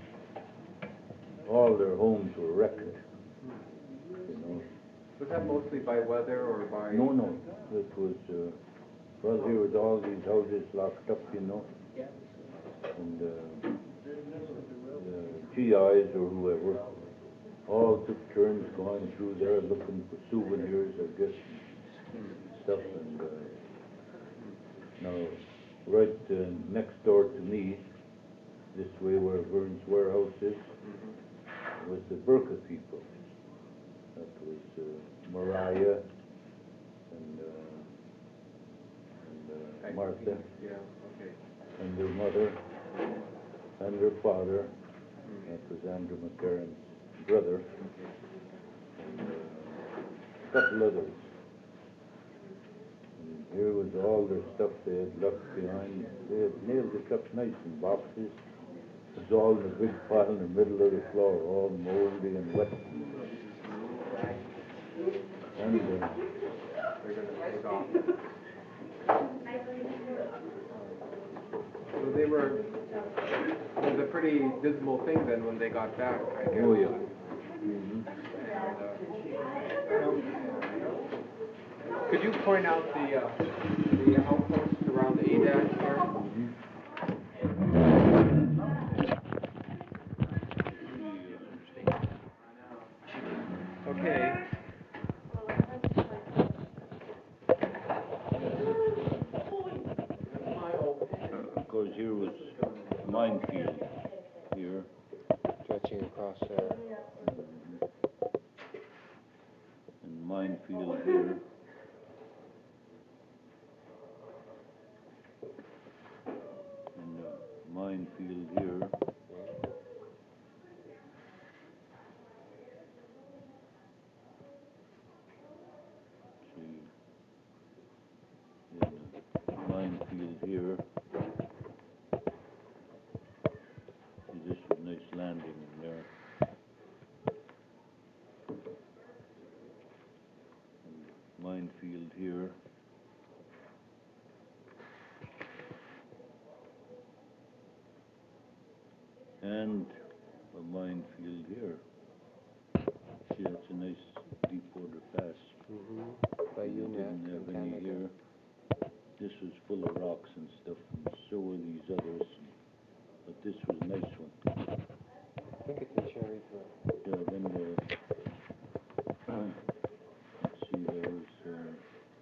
all their homes were wrecked, you know.
Was that mostly by weather or by?
No, no, it was, uh, well, here was all these houses locked up, you know. And, uh, the G Is or whoever, all took turns going through there looking for souvenirs, I guess, and stuff, and, uh, now, right, uh, next door to me, this way where Vern's warehouse is, was the Burka people. That was, uh, Mariah and, uh, and, uh, Martha,
Yeah, okay.
and their mother, and their father. That was Andrew McCarran's brother, and uh, a couple others. And here was all their stuff they had left behind. They had nailed it up nice in boxes. It was all in a big pile in the middle of the floor, all moldy and wet. And uh,
They're gonna take off. So they were, it was a pretty dismal thing then when they got back, I guess.
oh yeah.
And, uh, could you point out the, uh, the outposts around the A D A C here? Okay.
Of course, here was minefield here.
Stretching across there.
And minefield here. minefield here. See, yeah, the minefield here. See, this is a nice landing in there. And minefield here. And a minefield here. See, that's a nice deep water pass.
Mm-hmm. By
We
UNAC
didn't have
in
any
Canada.
here. This was full of rocks and stuff, and so were these others. But this was a nice one.
I think it's a cherry throat.
Yeah, then the, let's see, there was, uh,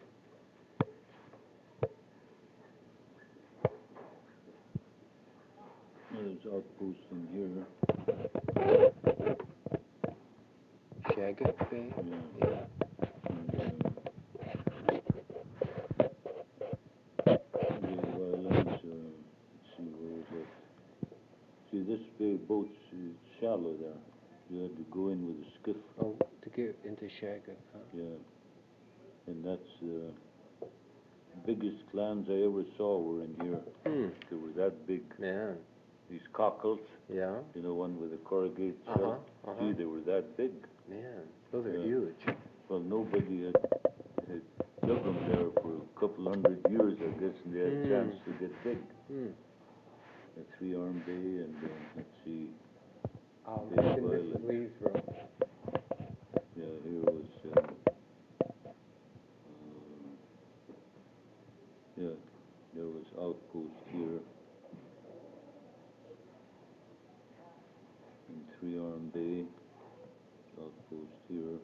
there's outpost in here.
Shaggot Bay?
Yeah.
Yeah.
And, uh, the islands, uh, let's see, where was that? See, this bay boat's uh, shallow there. You had to go in with a skiff.
Oh, to get into Shaggot, huh?
Yeah. And that's the uh, biggest clams I ever saw were in here.
Hmm.
They were that big.
Man.
These cockles,
Yeah.
you know, one with a corrugated
Uh-huh,
shell.
uh-huh.
Gee, they were that big.
Man, those are
Yeah.
huge.
Well, nobody had, had dug them there for a couple hundred years, I guess, and they had a
Mm.
chance to get big.
Hmm.
A three-arm bay, and uh, let's see,
Um,
Bay
I can
of
miss
Island.
Leesboro.
Yeah, here was, uh, um, yeah, there was outpost here. And three-arm bay, outpost here.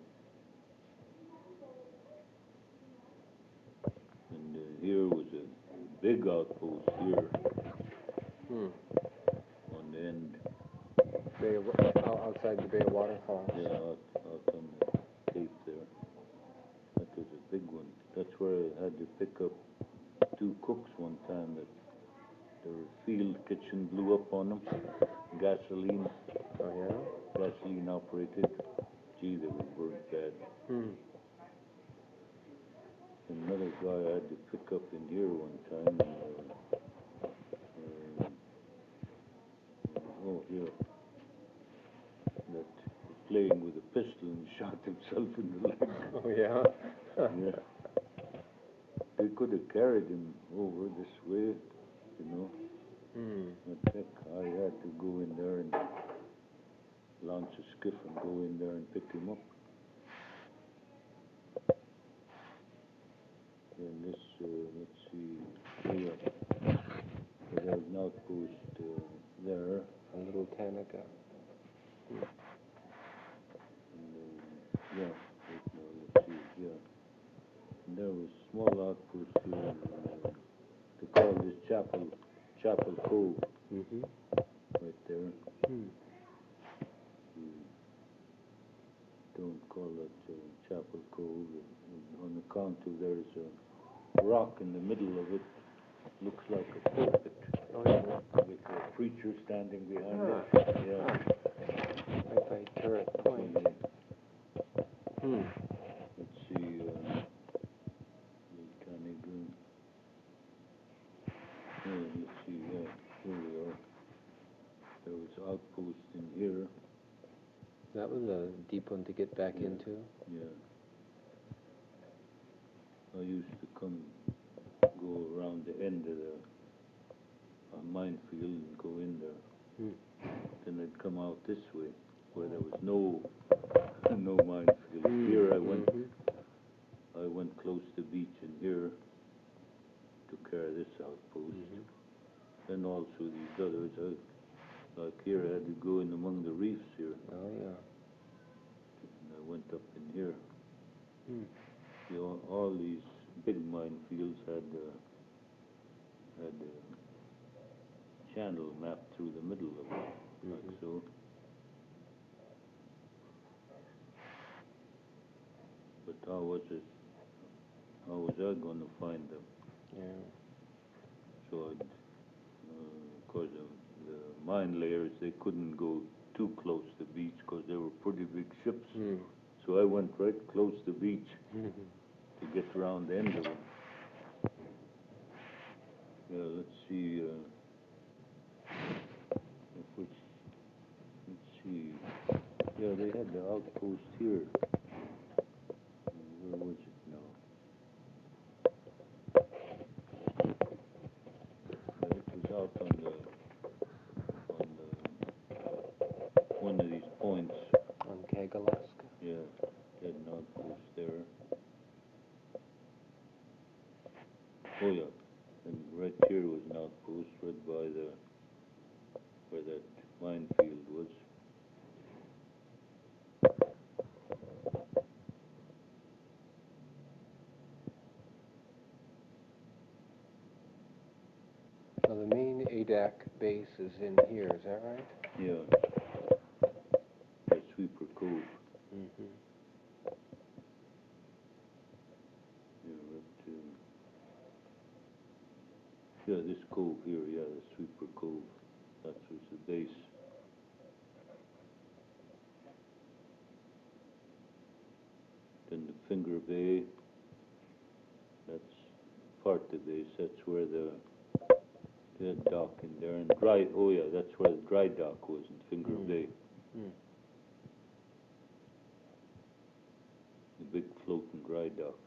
And uh, here was a big outpost here
Hmm.
on the end.
Bay of, out- outside the Bay of Waterfalls.
Yeah, out, out on the cape there. That was a big one. That's where I had to pick up two cooks one time that their field kitchen blew up on them. Gasoline,
Oh, yeah?
gasoline operated. Gee, they were burnt bad.
Hmm.
Another guy I had to pick up in here one time. Uh, uh, oh, here. That playing with a pistol and shot himself in the leg.
Oh, yeah?
Yeah. They could have carried him over this way, you know.
Hmm.
But heck, I had to go in there and launch a skiff and go in there and pick him up. And this, uh, let's see, here, there's an outpost uh, there.
A little Tanaga.
And, uh, yeah, wait, no, let's see, yeah. And there was a small outpost here. Uh, they call this Chapel, Chapel Cove,
Mm-hmm.
right there.
Hmm.
We don't call it uh, Chapel Cove uh, on account of there's a rock in the middle of it. Looks like a pulpit
Oh, yeah?
with a preacher standing behind
Ah.
it. Yeah.
Ah. Right by Turret Point.
Yeah.
Hmm.
Let's see, uh, Canigoo. Yeah, let's see, yeah, here we are. There was outpost in here.
That was a deep one to get back
Yeah.
into.
Yeah. I used to come, go around the end of the uh, minefield and go in there.
Hmm.
Then I'd come out this way, where there was no, no minefield.
Mm.
Here I went,
Mm-hmm.
I went close to the beach in here, took care of this outpost.
Mm-hmm.
And also these others, I, like here I had to go in among the reefs here.
Oh, yeah.
And I went up in here.
Hmm.
You know, all these big minefields had uh, had a channel mapped through the middle of it, like
Mhm.
so. But how was it? How was I going to find them?
Yeah.
So I'd, uh, of course, I would mine layers, they couldn't go too close to the beach because they were pretty big ships.
Hmm.
So I went right close to the beach to get around the end of them. Yeah, let's see, uh, if we, let's see, yeah, they had the outpost here. Where was it now? Yeah, it was out on the, on the, one of these points.
On Kagalaska.
Yeah, they had an outpost there. Oh yeah, and right here was an outpost right by the, where that minefield was.
Now, the main A D A C base is in here, is that right?
Yeah. By Sweeper Cove.
Mm-hmm.
Yeah, right, um, yeah, this cove here, yeah, the Sweeper Cove. That was the base. Then the Finger Bay, that's part of the base. That's where the, the dock in there. And dry, oh yeah, that's where the dry dock was in Finger
Mm.
Bay.
Mm.
The big floating dry dock.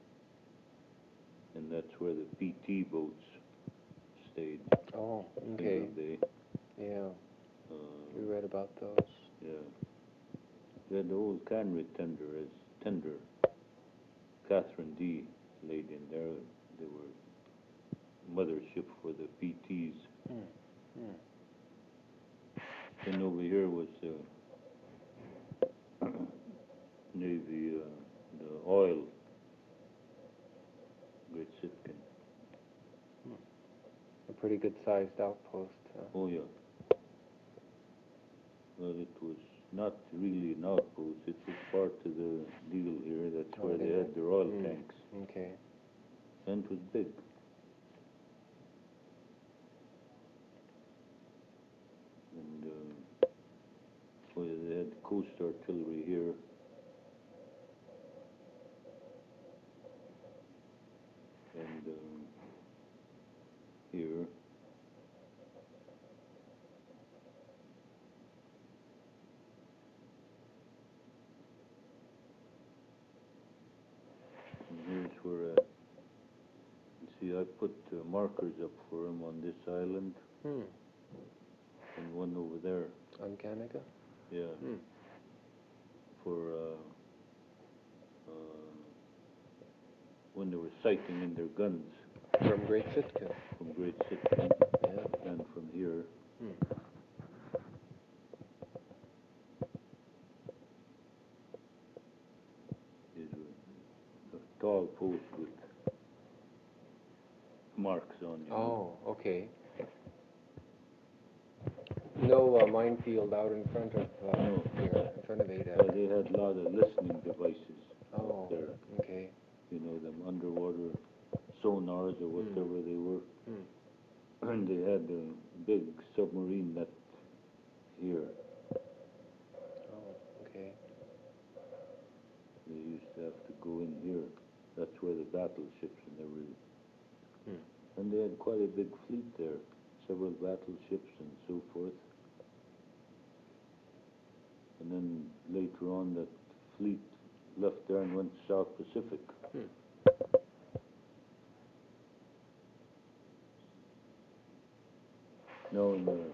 And that's where the P T boats stayed.
Oh, okay.
Finger Bay.
Yeah,
Uh,
we read about those.
yeah. They had the old cannery tender as tender. Catherine D. laid in there. They were mothership for the P Ts.
Mm. Mm.
Then over here was the Navy, uh, the oil, Great Sitkin.
A pretty good sized outpost. Huh?
Oh yeah. Well, it was not really an outpost. It was part of the deal here. That's
Oh,
where
it
they
is.
had their oil
Mm.
tanks.
Okay.
And it was big. And, uh, oh yeah, they had coast artillery here. And, um, here. And here's where, uh, you see, I put uh, markers up for him on this island
Hmm.
and one over there.
On Canada?
Yeah.
Hmm.
For, uh, uh, when they were sighting in their guns
From Great Sitka.
from Great Sitkin
Yeah.
and from here.
Hmm.
Is a tall post with marks on it.
Oh, okay. No uh, minefield out in front of uh,
No.
here, in front of A D A
Uh,
C.
they had a lot of listening devices
Oh,
up there.
okay.
You know, them underwater sonars or whatever they were.
Hmm.
And they had a big submarine net here.
Oh, okay.
They used to have to go in here. That's where the battleships and everything.
Hmm.
And they had quite a big fleet there. Several battleships and so forth. And then later on that fleet left there and went South Pacific.
Hmm.
Now in the,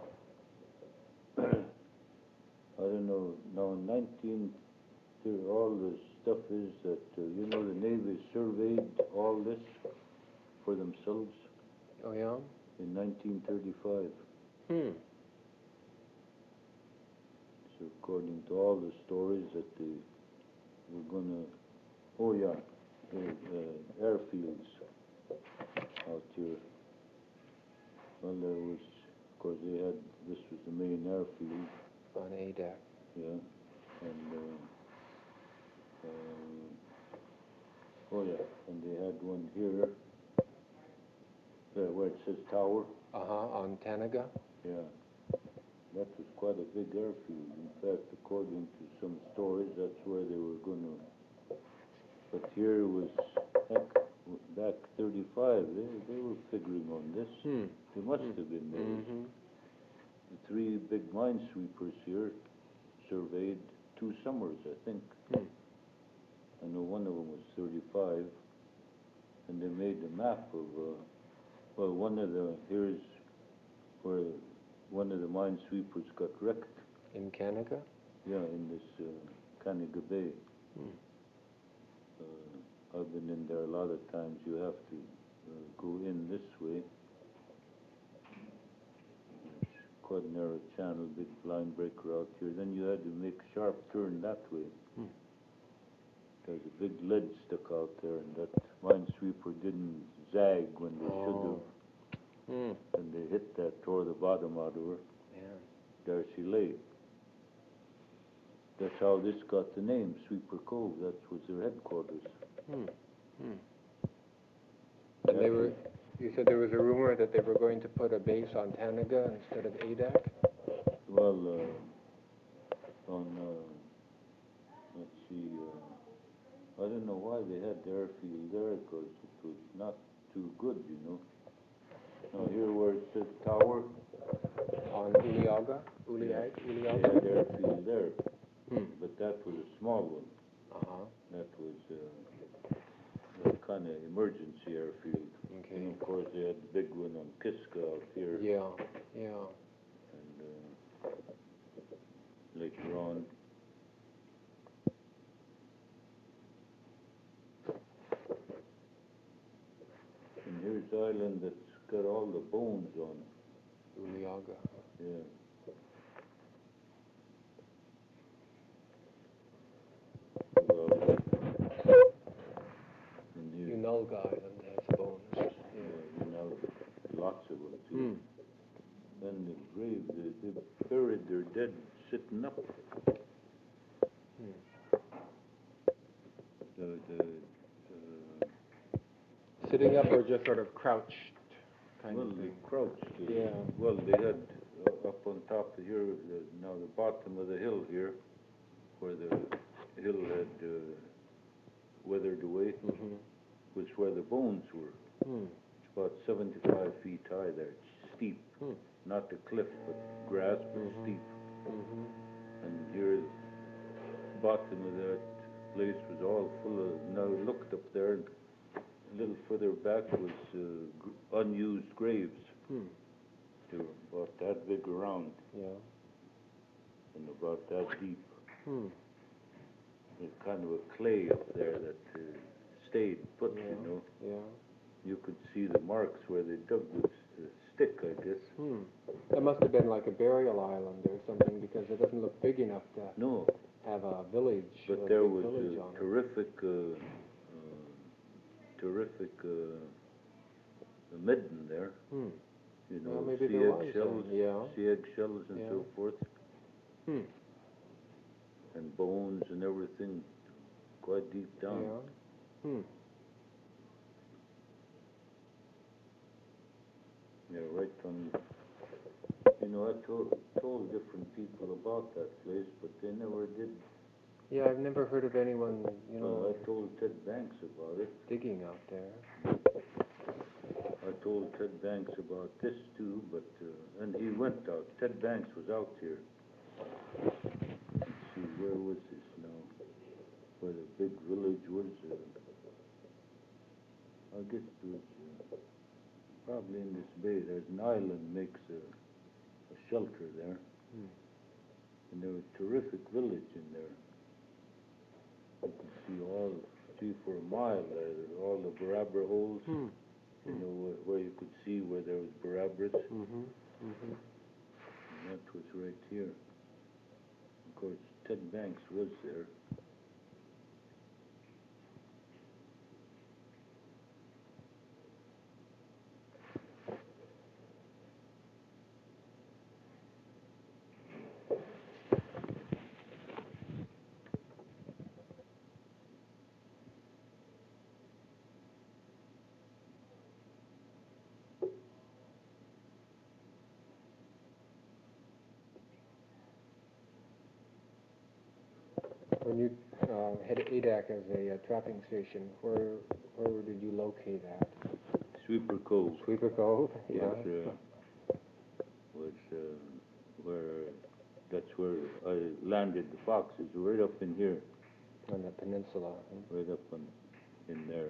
I don't know, now in nineteen, all the stuff is that, uh, you know, the Navy surveyed all this for themselves
Oh, yeah?
in nineteen thirty-five.
Hmm.
So according to all the stories that they were gonna, oh yeah, the uh, airfields out here. Well, there was, of course, they had, this was the main airfield,
On A D A C.
yeah, and, uh, um, oh yeah, and they had one here, yeah, where it says tower,
Uh-huh, on Tanaga?
yeah, that was quite a big airfield. In fact, according to some stories, that's where they were gonna, but here was, heck, back thirty-five, they, they were figuring on this.
Hmm.
They must have been there.
Mm-hmm.
The three big minesweepers here surveyed two summers, I think.
Hmm.
I know one of them was thirty-five, and they made a map of, uh, well, one of the, here's where one of the minesweepers got wrecked.
In Canada?
Yeah, in this uh, Caniga Bay.
Hmm.
Uh, I've been in there a lot of times. You have to uh, go in this way. It's quite a narrow channel, big blind breaker out here. Then you had to make a sharp turn that way.
Hmm.
There's a big ledge stuck out there, and that minesweeper didn't zag when they should
Oh.
have.
Hmm.
And they hit that, tore the bottom out of her.
Yeah.
There she lay. That's how this got the name, Sweeper Cove. That was their headquarters.
Hmm. Hmm. And they were, you said there was a rumor that they were going to put a base on Tanaga instead of Adak?
Well, uh, on, uh, let's see, uh, I don't know why they had the airfield there, because it was not too good, you know. Now here where it says tower,
On Uliaga? Uliag?
they
Uliaga?
had airfield there,
Hmm.
but that was a small one.
Uh-huh.
That was uh, a kind of emergency airfield.
Okay.
And of course they had the big one on Kiska out here.
Yeah, yeah.
And uh, later on, and here's the island that's got all the bones on it.
Uliaga.
Yeah. Well, and here,
Unalga Island has bones.
yeah,
Yeah.
you know, lots of them too.
Hmm.
Then the grave, they, they buried their dead sitting up.
Hmm.
The, the, uh,
Sitting up or just sort of crouched kind
well,
of
they
thing?
crouched. uh,
Yeah.
Well, they had uh, up on top of here, the, now the bottom of the hill here, where the hill had uh, weathered away,
Mm-hmm.
was where the bones were.
Hmm.
It's about seventy-five feet high there. It's steep,
Hmm.
not a cliff, but grass, but
Mhm.
steep.
Mm-hmm.
And here, bottom of that place was all full of. Now I looked up there, and a little further back was uh, gr- unused graves.
Hmm.
They were about that big around
Yeah.
and about that deep.
Hmm.
There's kind of a clay up there that uh, stayed put,
Yeah.
you know.
Yeah.
You could see the marks where they dug with a stick, I guess.
Hmm. That must have been like a burial island or something, because it doesn't look big enough to
No,
have a village.
but
a
there
big
was
village
a
on it.
terrific, uh, uh, terrific uh, midden there.
Hmm.
You know,
Well, maybe
sea
there was
eggshells,
then, yeah.
sea eggshells and
Yeah.
so forth,
Hmm.
and bones and everything, quite deep down.
Yeah. Hmm.
Yeah, right from, you know, I told, told different people about that place, but they never did.
Yeah, I've never heard of anyone, you
Well,
know,
I told Ted Banks about it.
digging out there.
I told Ted Banks about this too, but, uh, and he went out. Ted Banks was out here. Let's see, where was this now? Where the big village was, uh, I guess it was, uh, probably in this bay. There's an island makes a, a shelter there.
Hmm.
And there was a terrific village in there. You could see all, see for a mile there, all the Barabra holes.
Hmm.
You know, where, where you could see where there was Barabras.
Mm-hmm. Mm-hmm.
And that was right here. Of course, Ted Banks was there.
When you uh, had A D A C as a uh, trapping station, where where did you locate that?
Sweeper Cove.
Sweeper Cove? Yeah.
Was, uh, was uh, where, that's where I landed the foxes, right up in here,
On the peninsula. Hmm.
right up on, in there.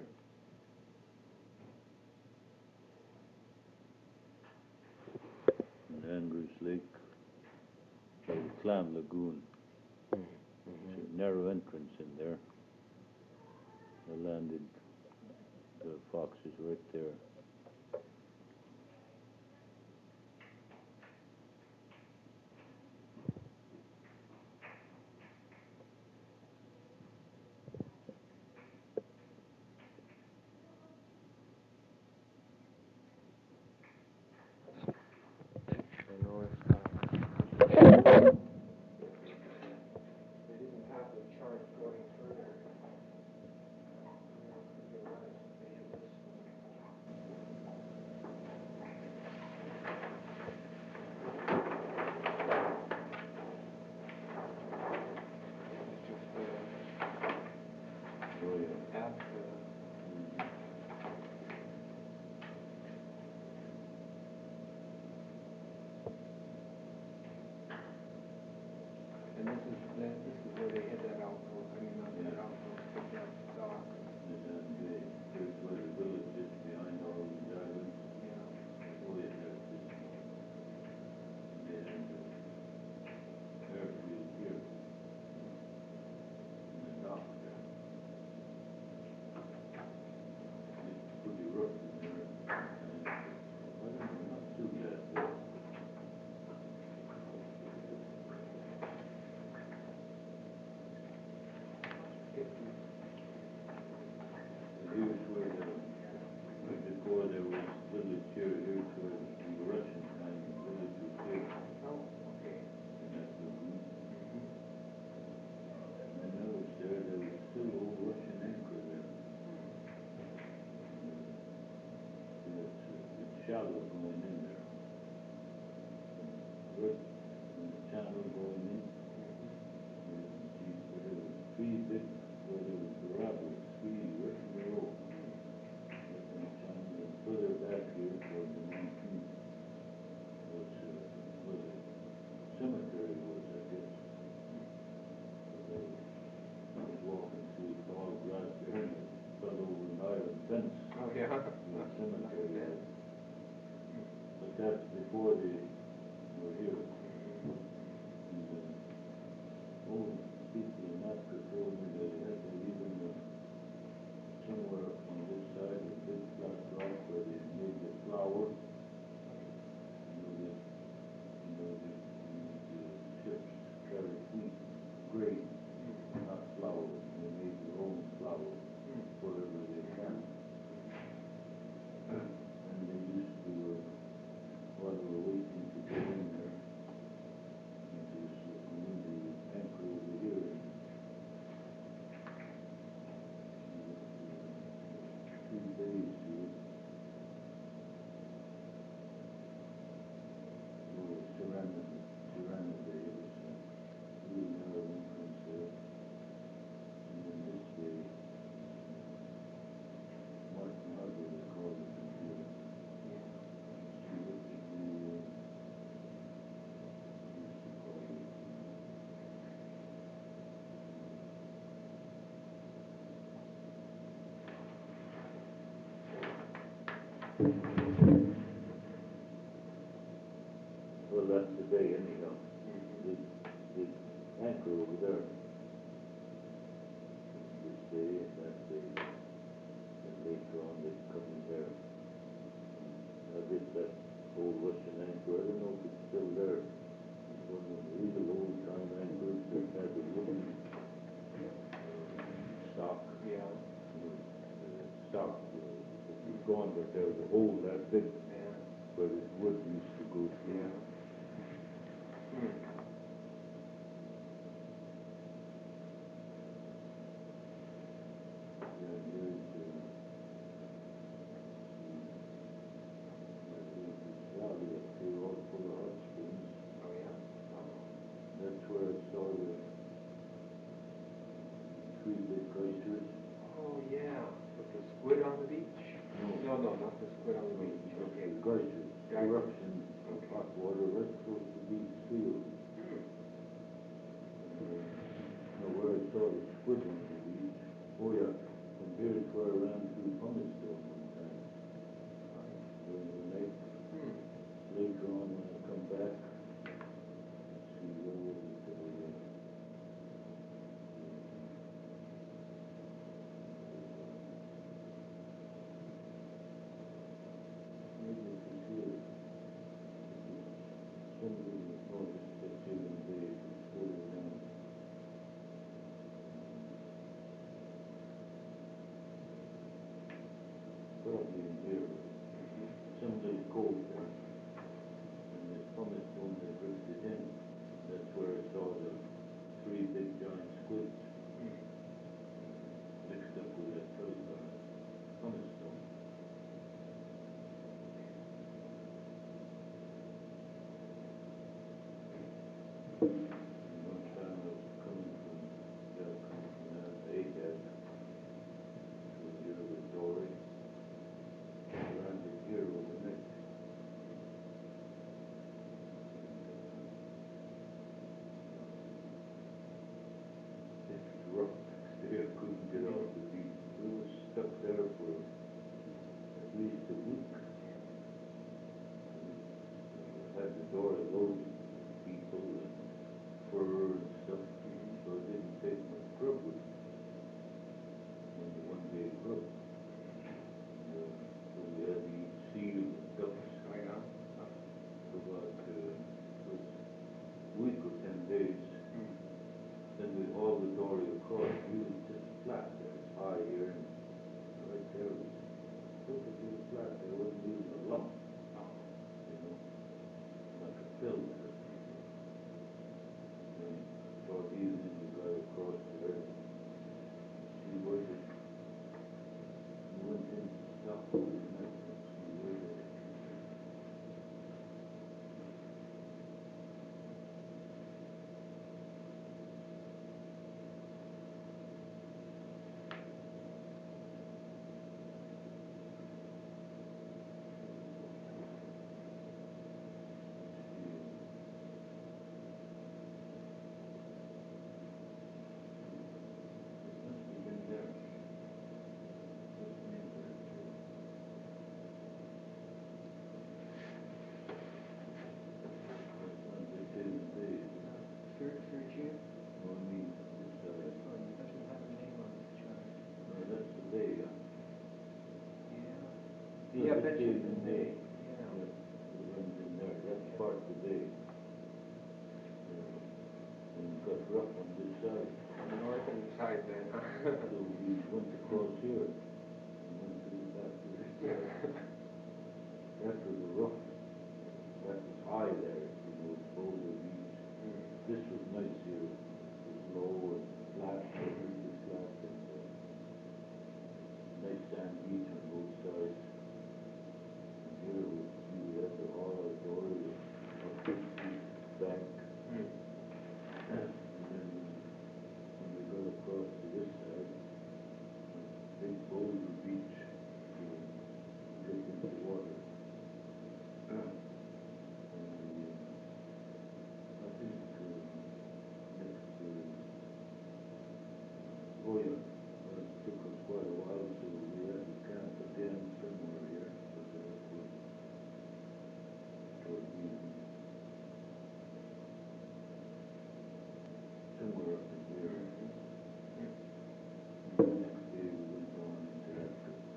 And Andrews Lake, by the Clam Lagoon. There's a narrow entrance in there. I landed the foxes right there.
I know it's, uh, they didn't have the chart going through there.
Oh, yeah.
At, uh, and this is, that- this is where they hit that outpost, I mean, not that outpost, but that dock.
And then the, there's where the village is behind all these islands.
Yeah.
Oh, yeah, there's this. And then the airfield here. And the dock there. It's pretty rough in there. And, well, not too bad, but here's where the, right before there was village here, here's where in the Russian time, the village was here.
Oh, okay.
And that lagoon. When I was there, there was still old Russian anchor there. Yeah, it's, uh, it's shallow going in there. Good, and the channel going in. You can see where there was three big, where there was the rabbits, three right in a row. Right in the channel, and further back here toward the nineteenth was, uh, was a cemetery was, I guess. But I was walking through the tall grass there and I fell over an iron fence.
Oh, yeah.
The cemetery was. But that's before they were here. And, uh, old people in Africa told me that they had to leave them uh, somewhere up on this side, a big flat rock where they made the flour. You know, the, you know, the, the ships carried wheat, grain, not flour. They made their own flour, whatever they can. And they used to, uh, while they were waiting to go in there, and just uh, come in the anchor over here and three days here. There was ceramic, ceramic day, it was a really narrow entrance there. And then this day, Martin Harbor is called it from here. See what the, uh, used to call it. Well, that's the bay anyhow. The, the anchor over there. This day and that day. And later on they come in there. I guess that old Russian anchor, I don't know if it's still there. It's one of the real old time anchors that had a wooden uh, stock.
Yeah.
You know, the stock uh, was gone, but there was a hole that big
Yeah.
where the wood used to go through.
Yeah. Hmm.
Yeah, here's, uh, there's this valley up here all full of hot springs.
Oh, yeah.
That's where I saw the, three big glaciers.
Oh, yeah, with the squid on the beach? No, no, not the squid on the beach, okay.
Glaciers,
Yeah.
eruption of
Okay.
hot water right across the beach field.
Hmm.
Now where I saw the squid on the beach, oh yeah, from here is where I ran through Pumice Stone one time. During the night,
Hmm.
later on when I come back, see where was it, uh, maybe it was here. Somebody was noticed that Jim Bay was further down. Probably in here. Someplace cold there. And the Pumice Stone that drifted in, that's where I saw the three big giant squids mixed up with that uh, Pumice Stone. One time I was coming from, yeah, coming from that Agag to here with Dory. I landed here overnight. It was rough next day, I couldn't get off the beach. We were stuck there for at least a week. I had the door loaded with people and fur and stuff, so I didn't take my grub with me. Only one day grub. And, uh, so we had to eat seal and ducks
Oh, yeah?
for about uh, a week or ten days. Then we hauled the dory across. We was just flat there. It's high here and right there was perfectly flat. There wasn't even a lump, you know, like a film there. And then toward evening we got across there. See where the, we went in to stop overnight and see where they
Sergio?
No, I mean, it's, uh,
Oh, it doesn't have a name on this chart.
no, that's the bay, yeah.
Yeah.
Yeah,
Betches
Betches
and
Bay.
Bay, yeah.
It runs in there, that's part of the bay. Yeah. And it got rough on this side,
On the northern side then, huh?
so we went across here and went through back to this side. That was a rough, that was high there, you know, Boulder Beach. This was nice here, it was low and flat, completely flat, and uh, nice sand beach on both sides. And here we, we had to haul our dory up this steep bank. And then when we got across to this side, big Boulder Beach to get into the water. And we, uh, I think uh, next to, oh yeah, well, it took us quite a while, so we had to camp again somewhere here, but uh, that was toward evening. Somewhere up in here. And the next day we went on into that,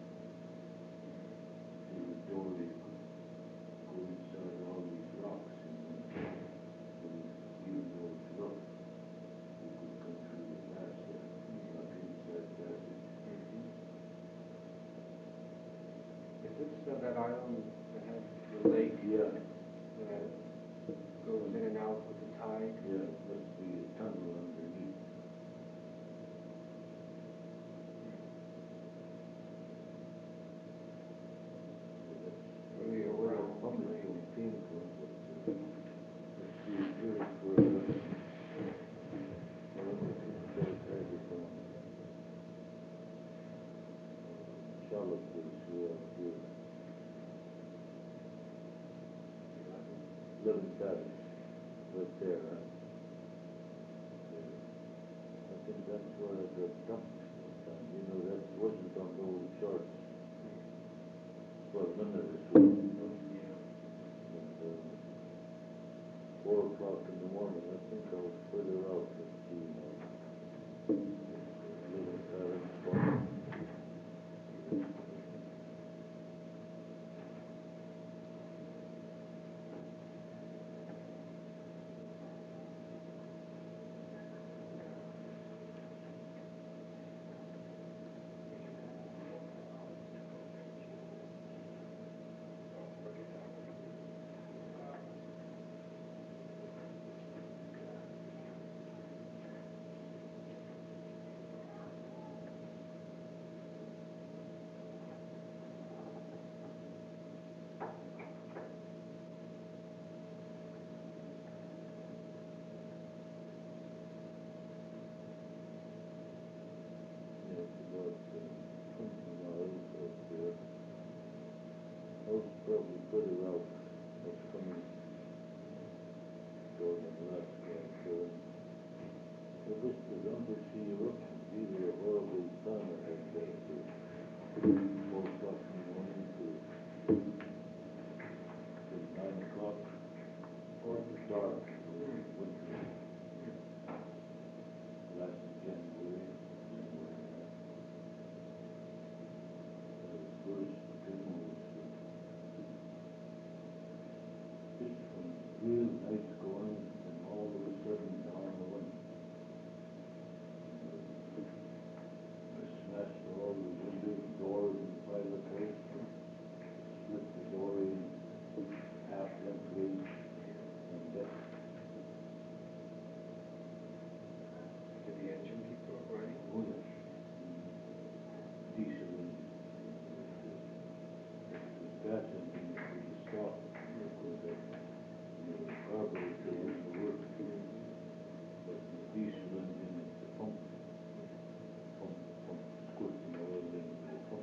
to the dory could go inside all these rocks, you know. So even though it's rough, we could come through the glass there, like inside passage.
Is this uh, that island that has the lake
Yeah,
that goes in and out with the tide?
yeah, must be a tunnel underneath.
Really a
Where that
round
Pumice
lake.
Stone came from, but uh, let's see, here's where, uh, I don't know if you can tell it has it on seven cabins right there, huh? Yeah. I think that's where the dumped, you know, that wasn't on the old charts. Well, none of this was, you know. And, uh, four o'clock in the morning, I think I was further out and see now. Little cabin spot. Yeah, it's about uh, twenty miles out there. House probably further out. That's coming going in Alaska, I'm sure. So this was undersea eruption. Either a horrible time I had there to four o'clock in the morning to, to nine o'clock. Or the dark, winter. Last January. First, June was just some real nice going, and all of a sudden down the one. I smashed all the windows, doors in the pilot house, split the door in half lengthways, and that.
Did the engine keep going running?
Oh, yes. Diesel engine. The gas engine was a stop, because that, you know, the carburetor wouldn't work. But the diesel engine is the pump, pump, pump, squirting oil into the pump.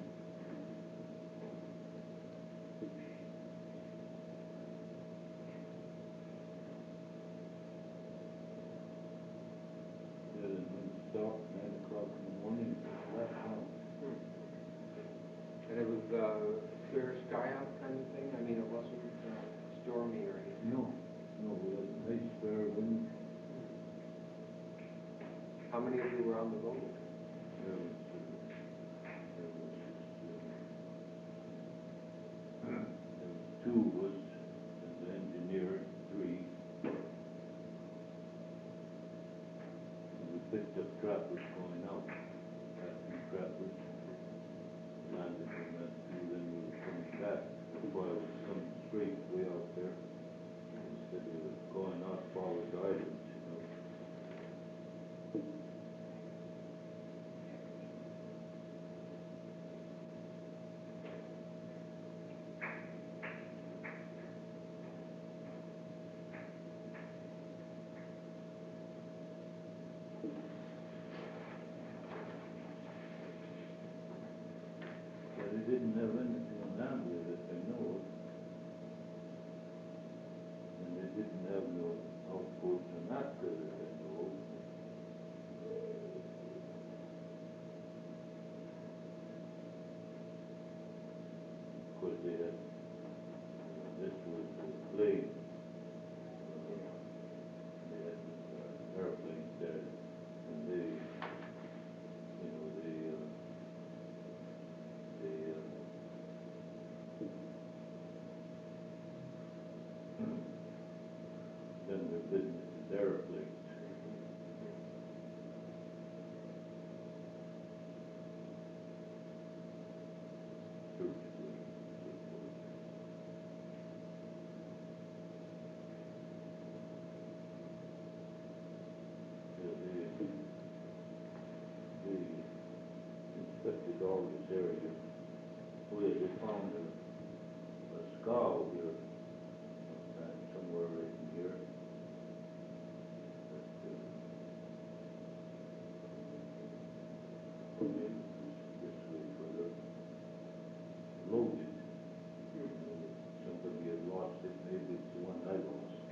Yeah, then when it stopped, nine o'clock in the morning, it was flat down.
And it was uh, clear sky out kind of thing? I mean, it wasn't uh, stormy or anything?
No, no, we had a nice fair wind.
How many of you were on the boat?
There was, uh, there was, uh, there was two of us, and the engineer, three. And we picked up trappers going out, captain trappers, landed on that two, then we were coming back. That's why I was coming straight way out there, instead of going out Forward Islands, you know. Yeah, they didn't have anything on Ambler that I know of. And they didn't have no outposts on Napka that I know of. Of course, they had, uh, this was a plane. Uh, they had uh, airplanes there, and they, you know, they, uh, they, uh, then their business is airplanes. Church buildings and so forth. Yeah, they, they inspected all this area. Oh yeah, they found a, a scow here, sometime, somewhere right in here. That, uh, maybe this way further, loaded. You know, somebody had lost it, maybe it's the one I lost.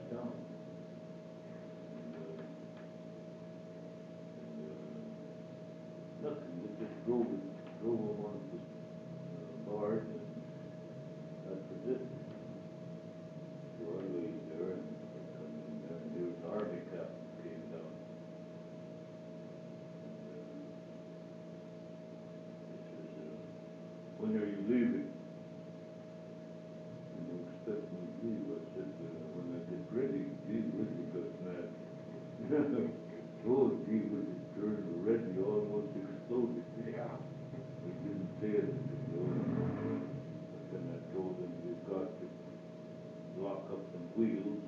down. And, uh, and, uh, nothing, they just drove it, drove them on the uh, bars and that was it. So I laid there and I come in there and there was the army captain came down. And, uh, he says, uh, when are you leaving? You don't expect me to leave. I said, uh, when I get ready, gee, whiz, he got mad. Oh, gee, whiz, it turned red, he almost exploded.
Yeah.
He didn't say anything, though. But then I told him we've got to lock up the wheels,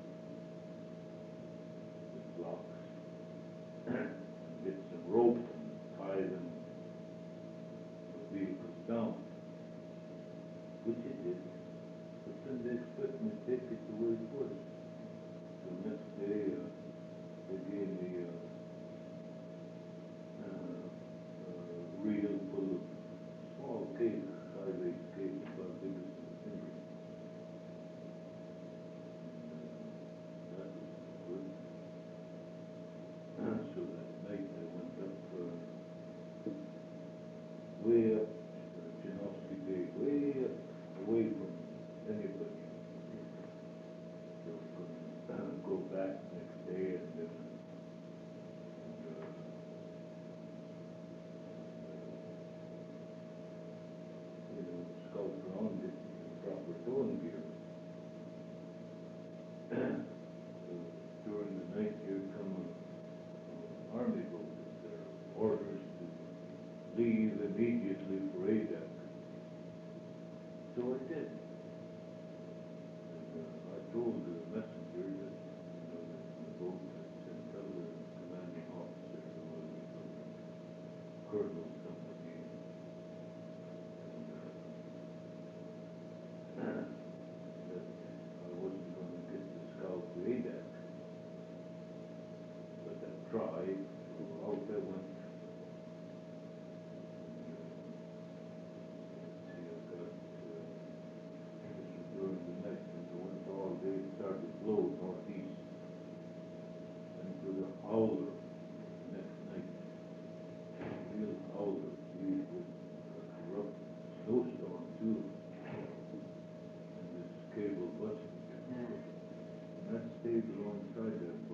the blocks, and get some rope and tie them, the vehicles down. Which he did. But then they expect me to take it the way it was. The next day, uh, they gave me a, uh, a reel full of small cake, five-eighth cake, about big as my finger. And, uh, that was good. So that night I went up, uh, way up, uh, Chinosky Bay, way up, away from anybody. So I was gonna uh, go back next day and then, and, uh, you know, scout around it, the proper towing gear. So during the night here come a, a army boat, and there are orders to leave immediately for Adak. So I did. And uh, I told the messenger that, you know, that the boat had sent out the commanding officer, who was from the colonel company, and uh, that I wasn't going to get the scout to Adak. But I tried, so out I went. And, uh, see, I got, uh, this was during the night, and I went all day, it started to blow northeast. And it was a howler the next night. A real howler, gee, with like a rough snowstorm too. And this cable busted. And that stayed alongside them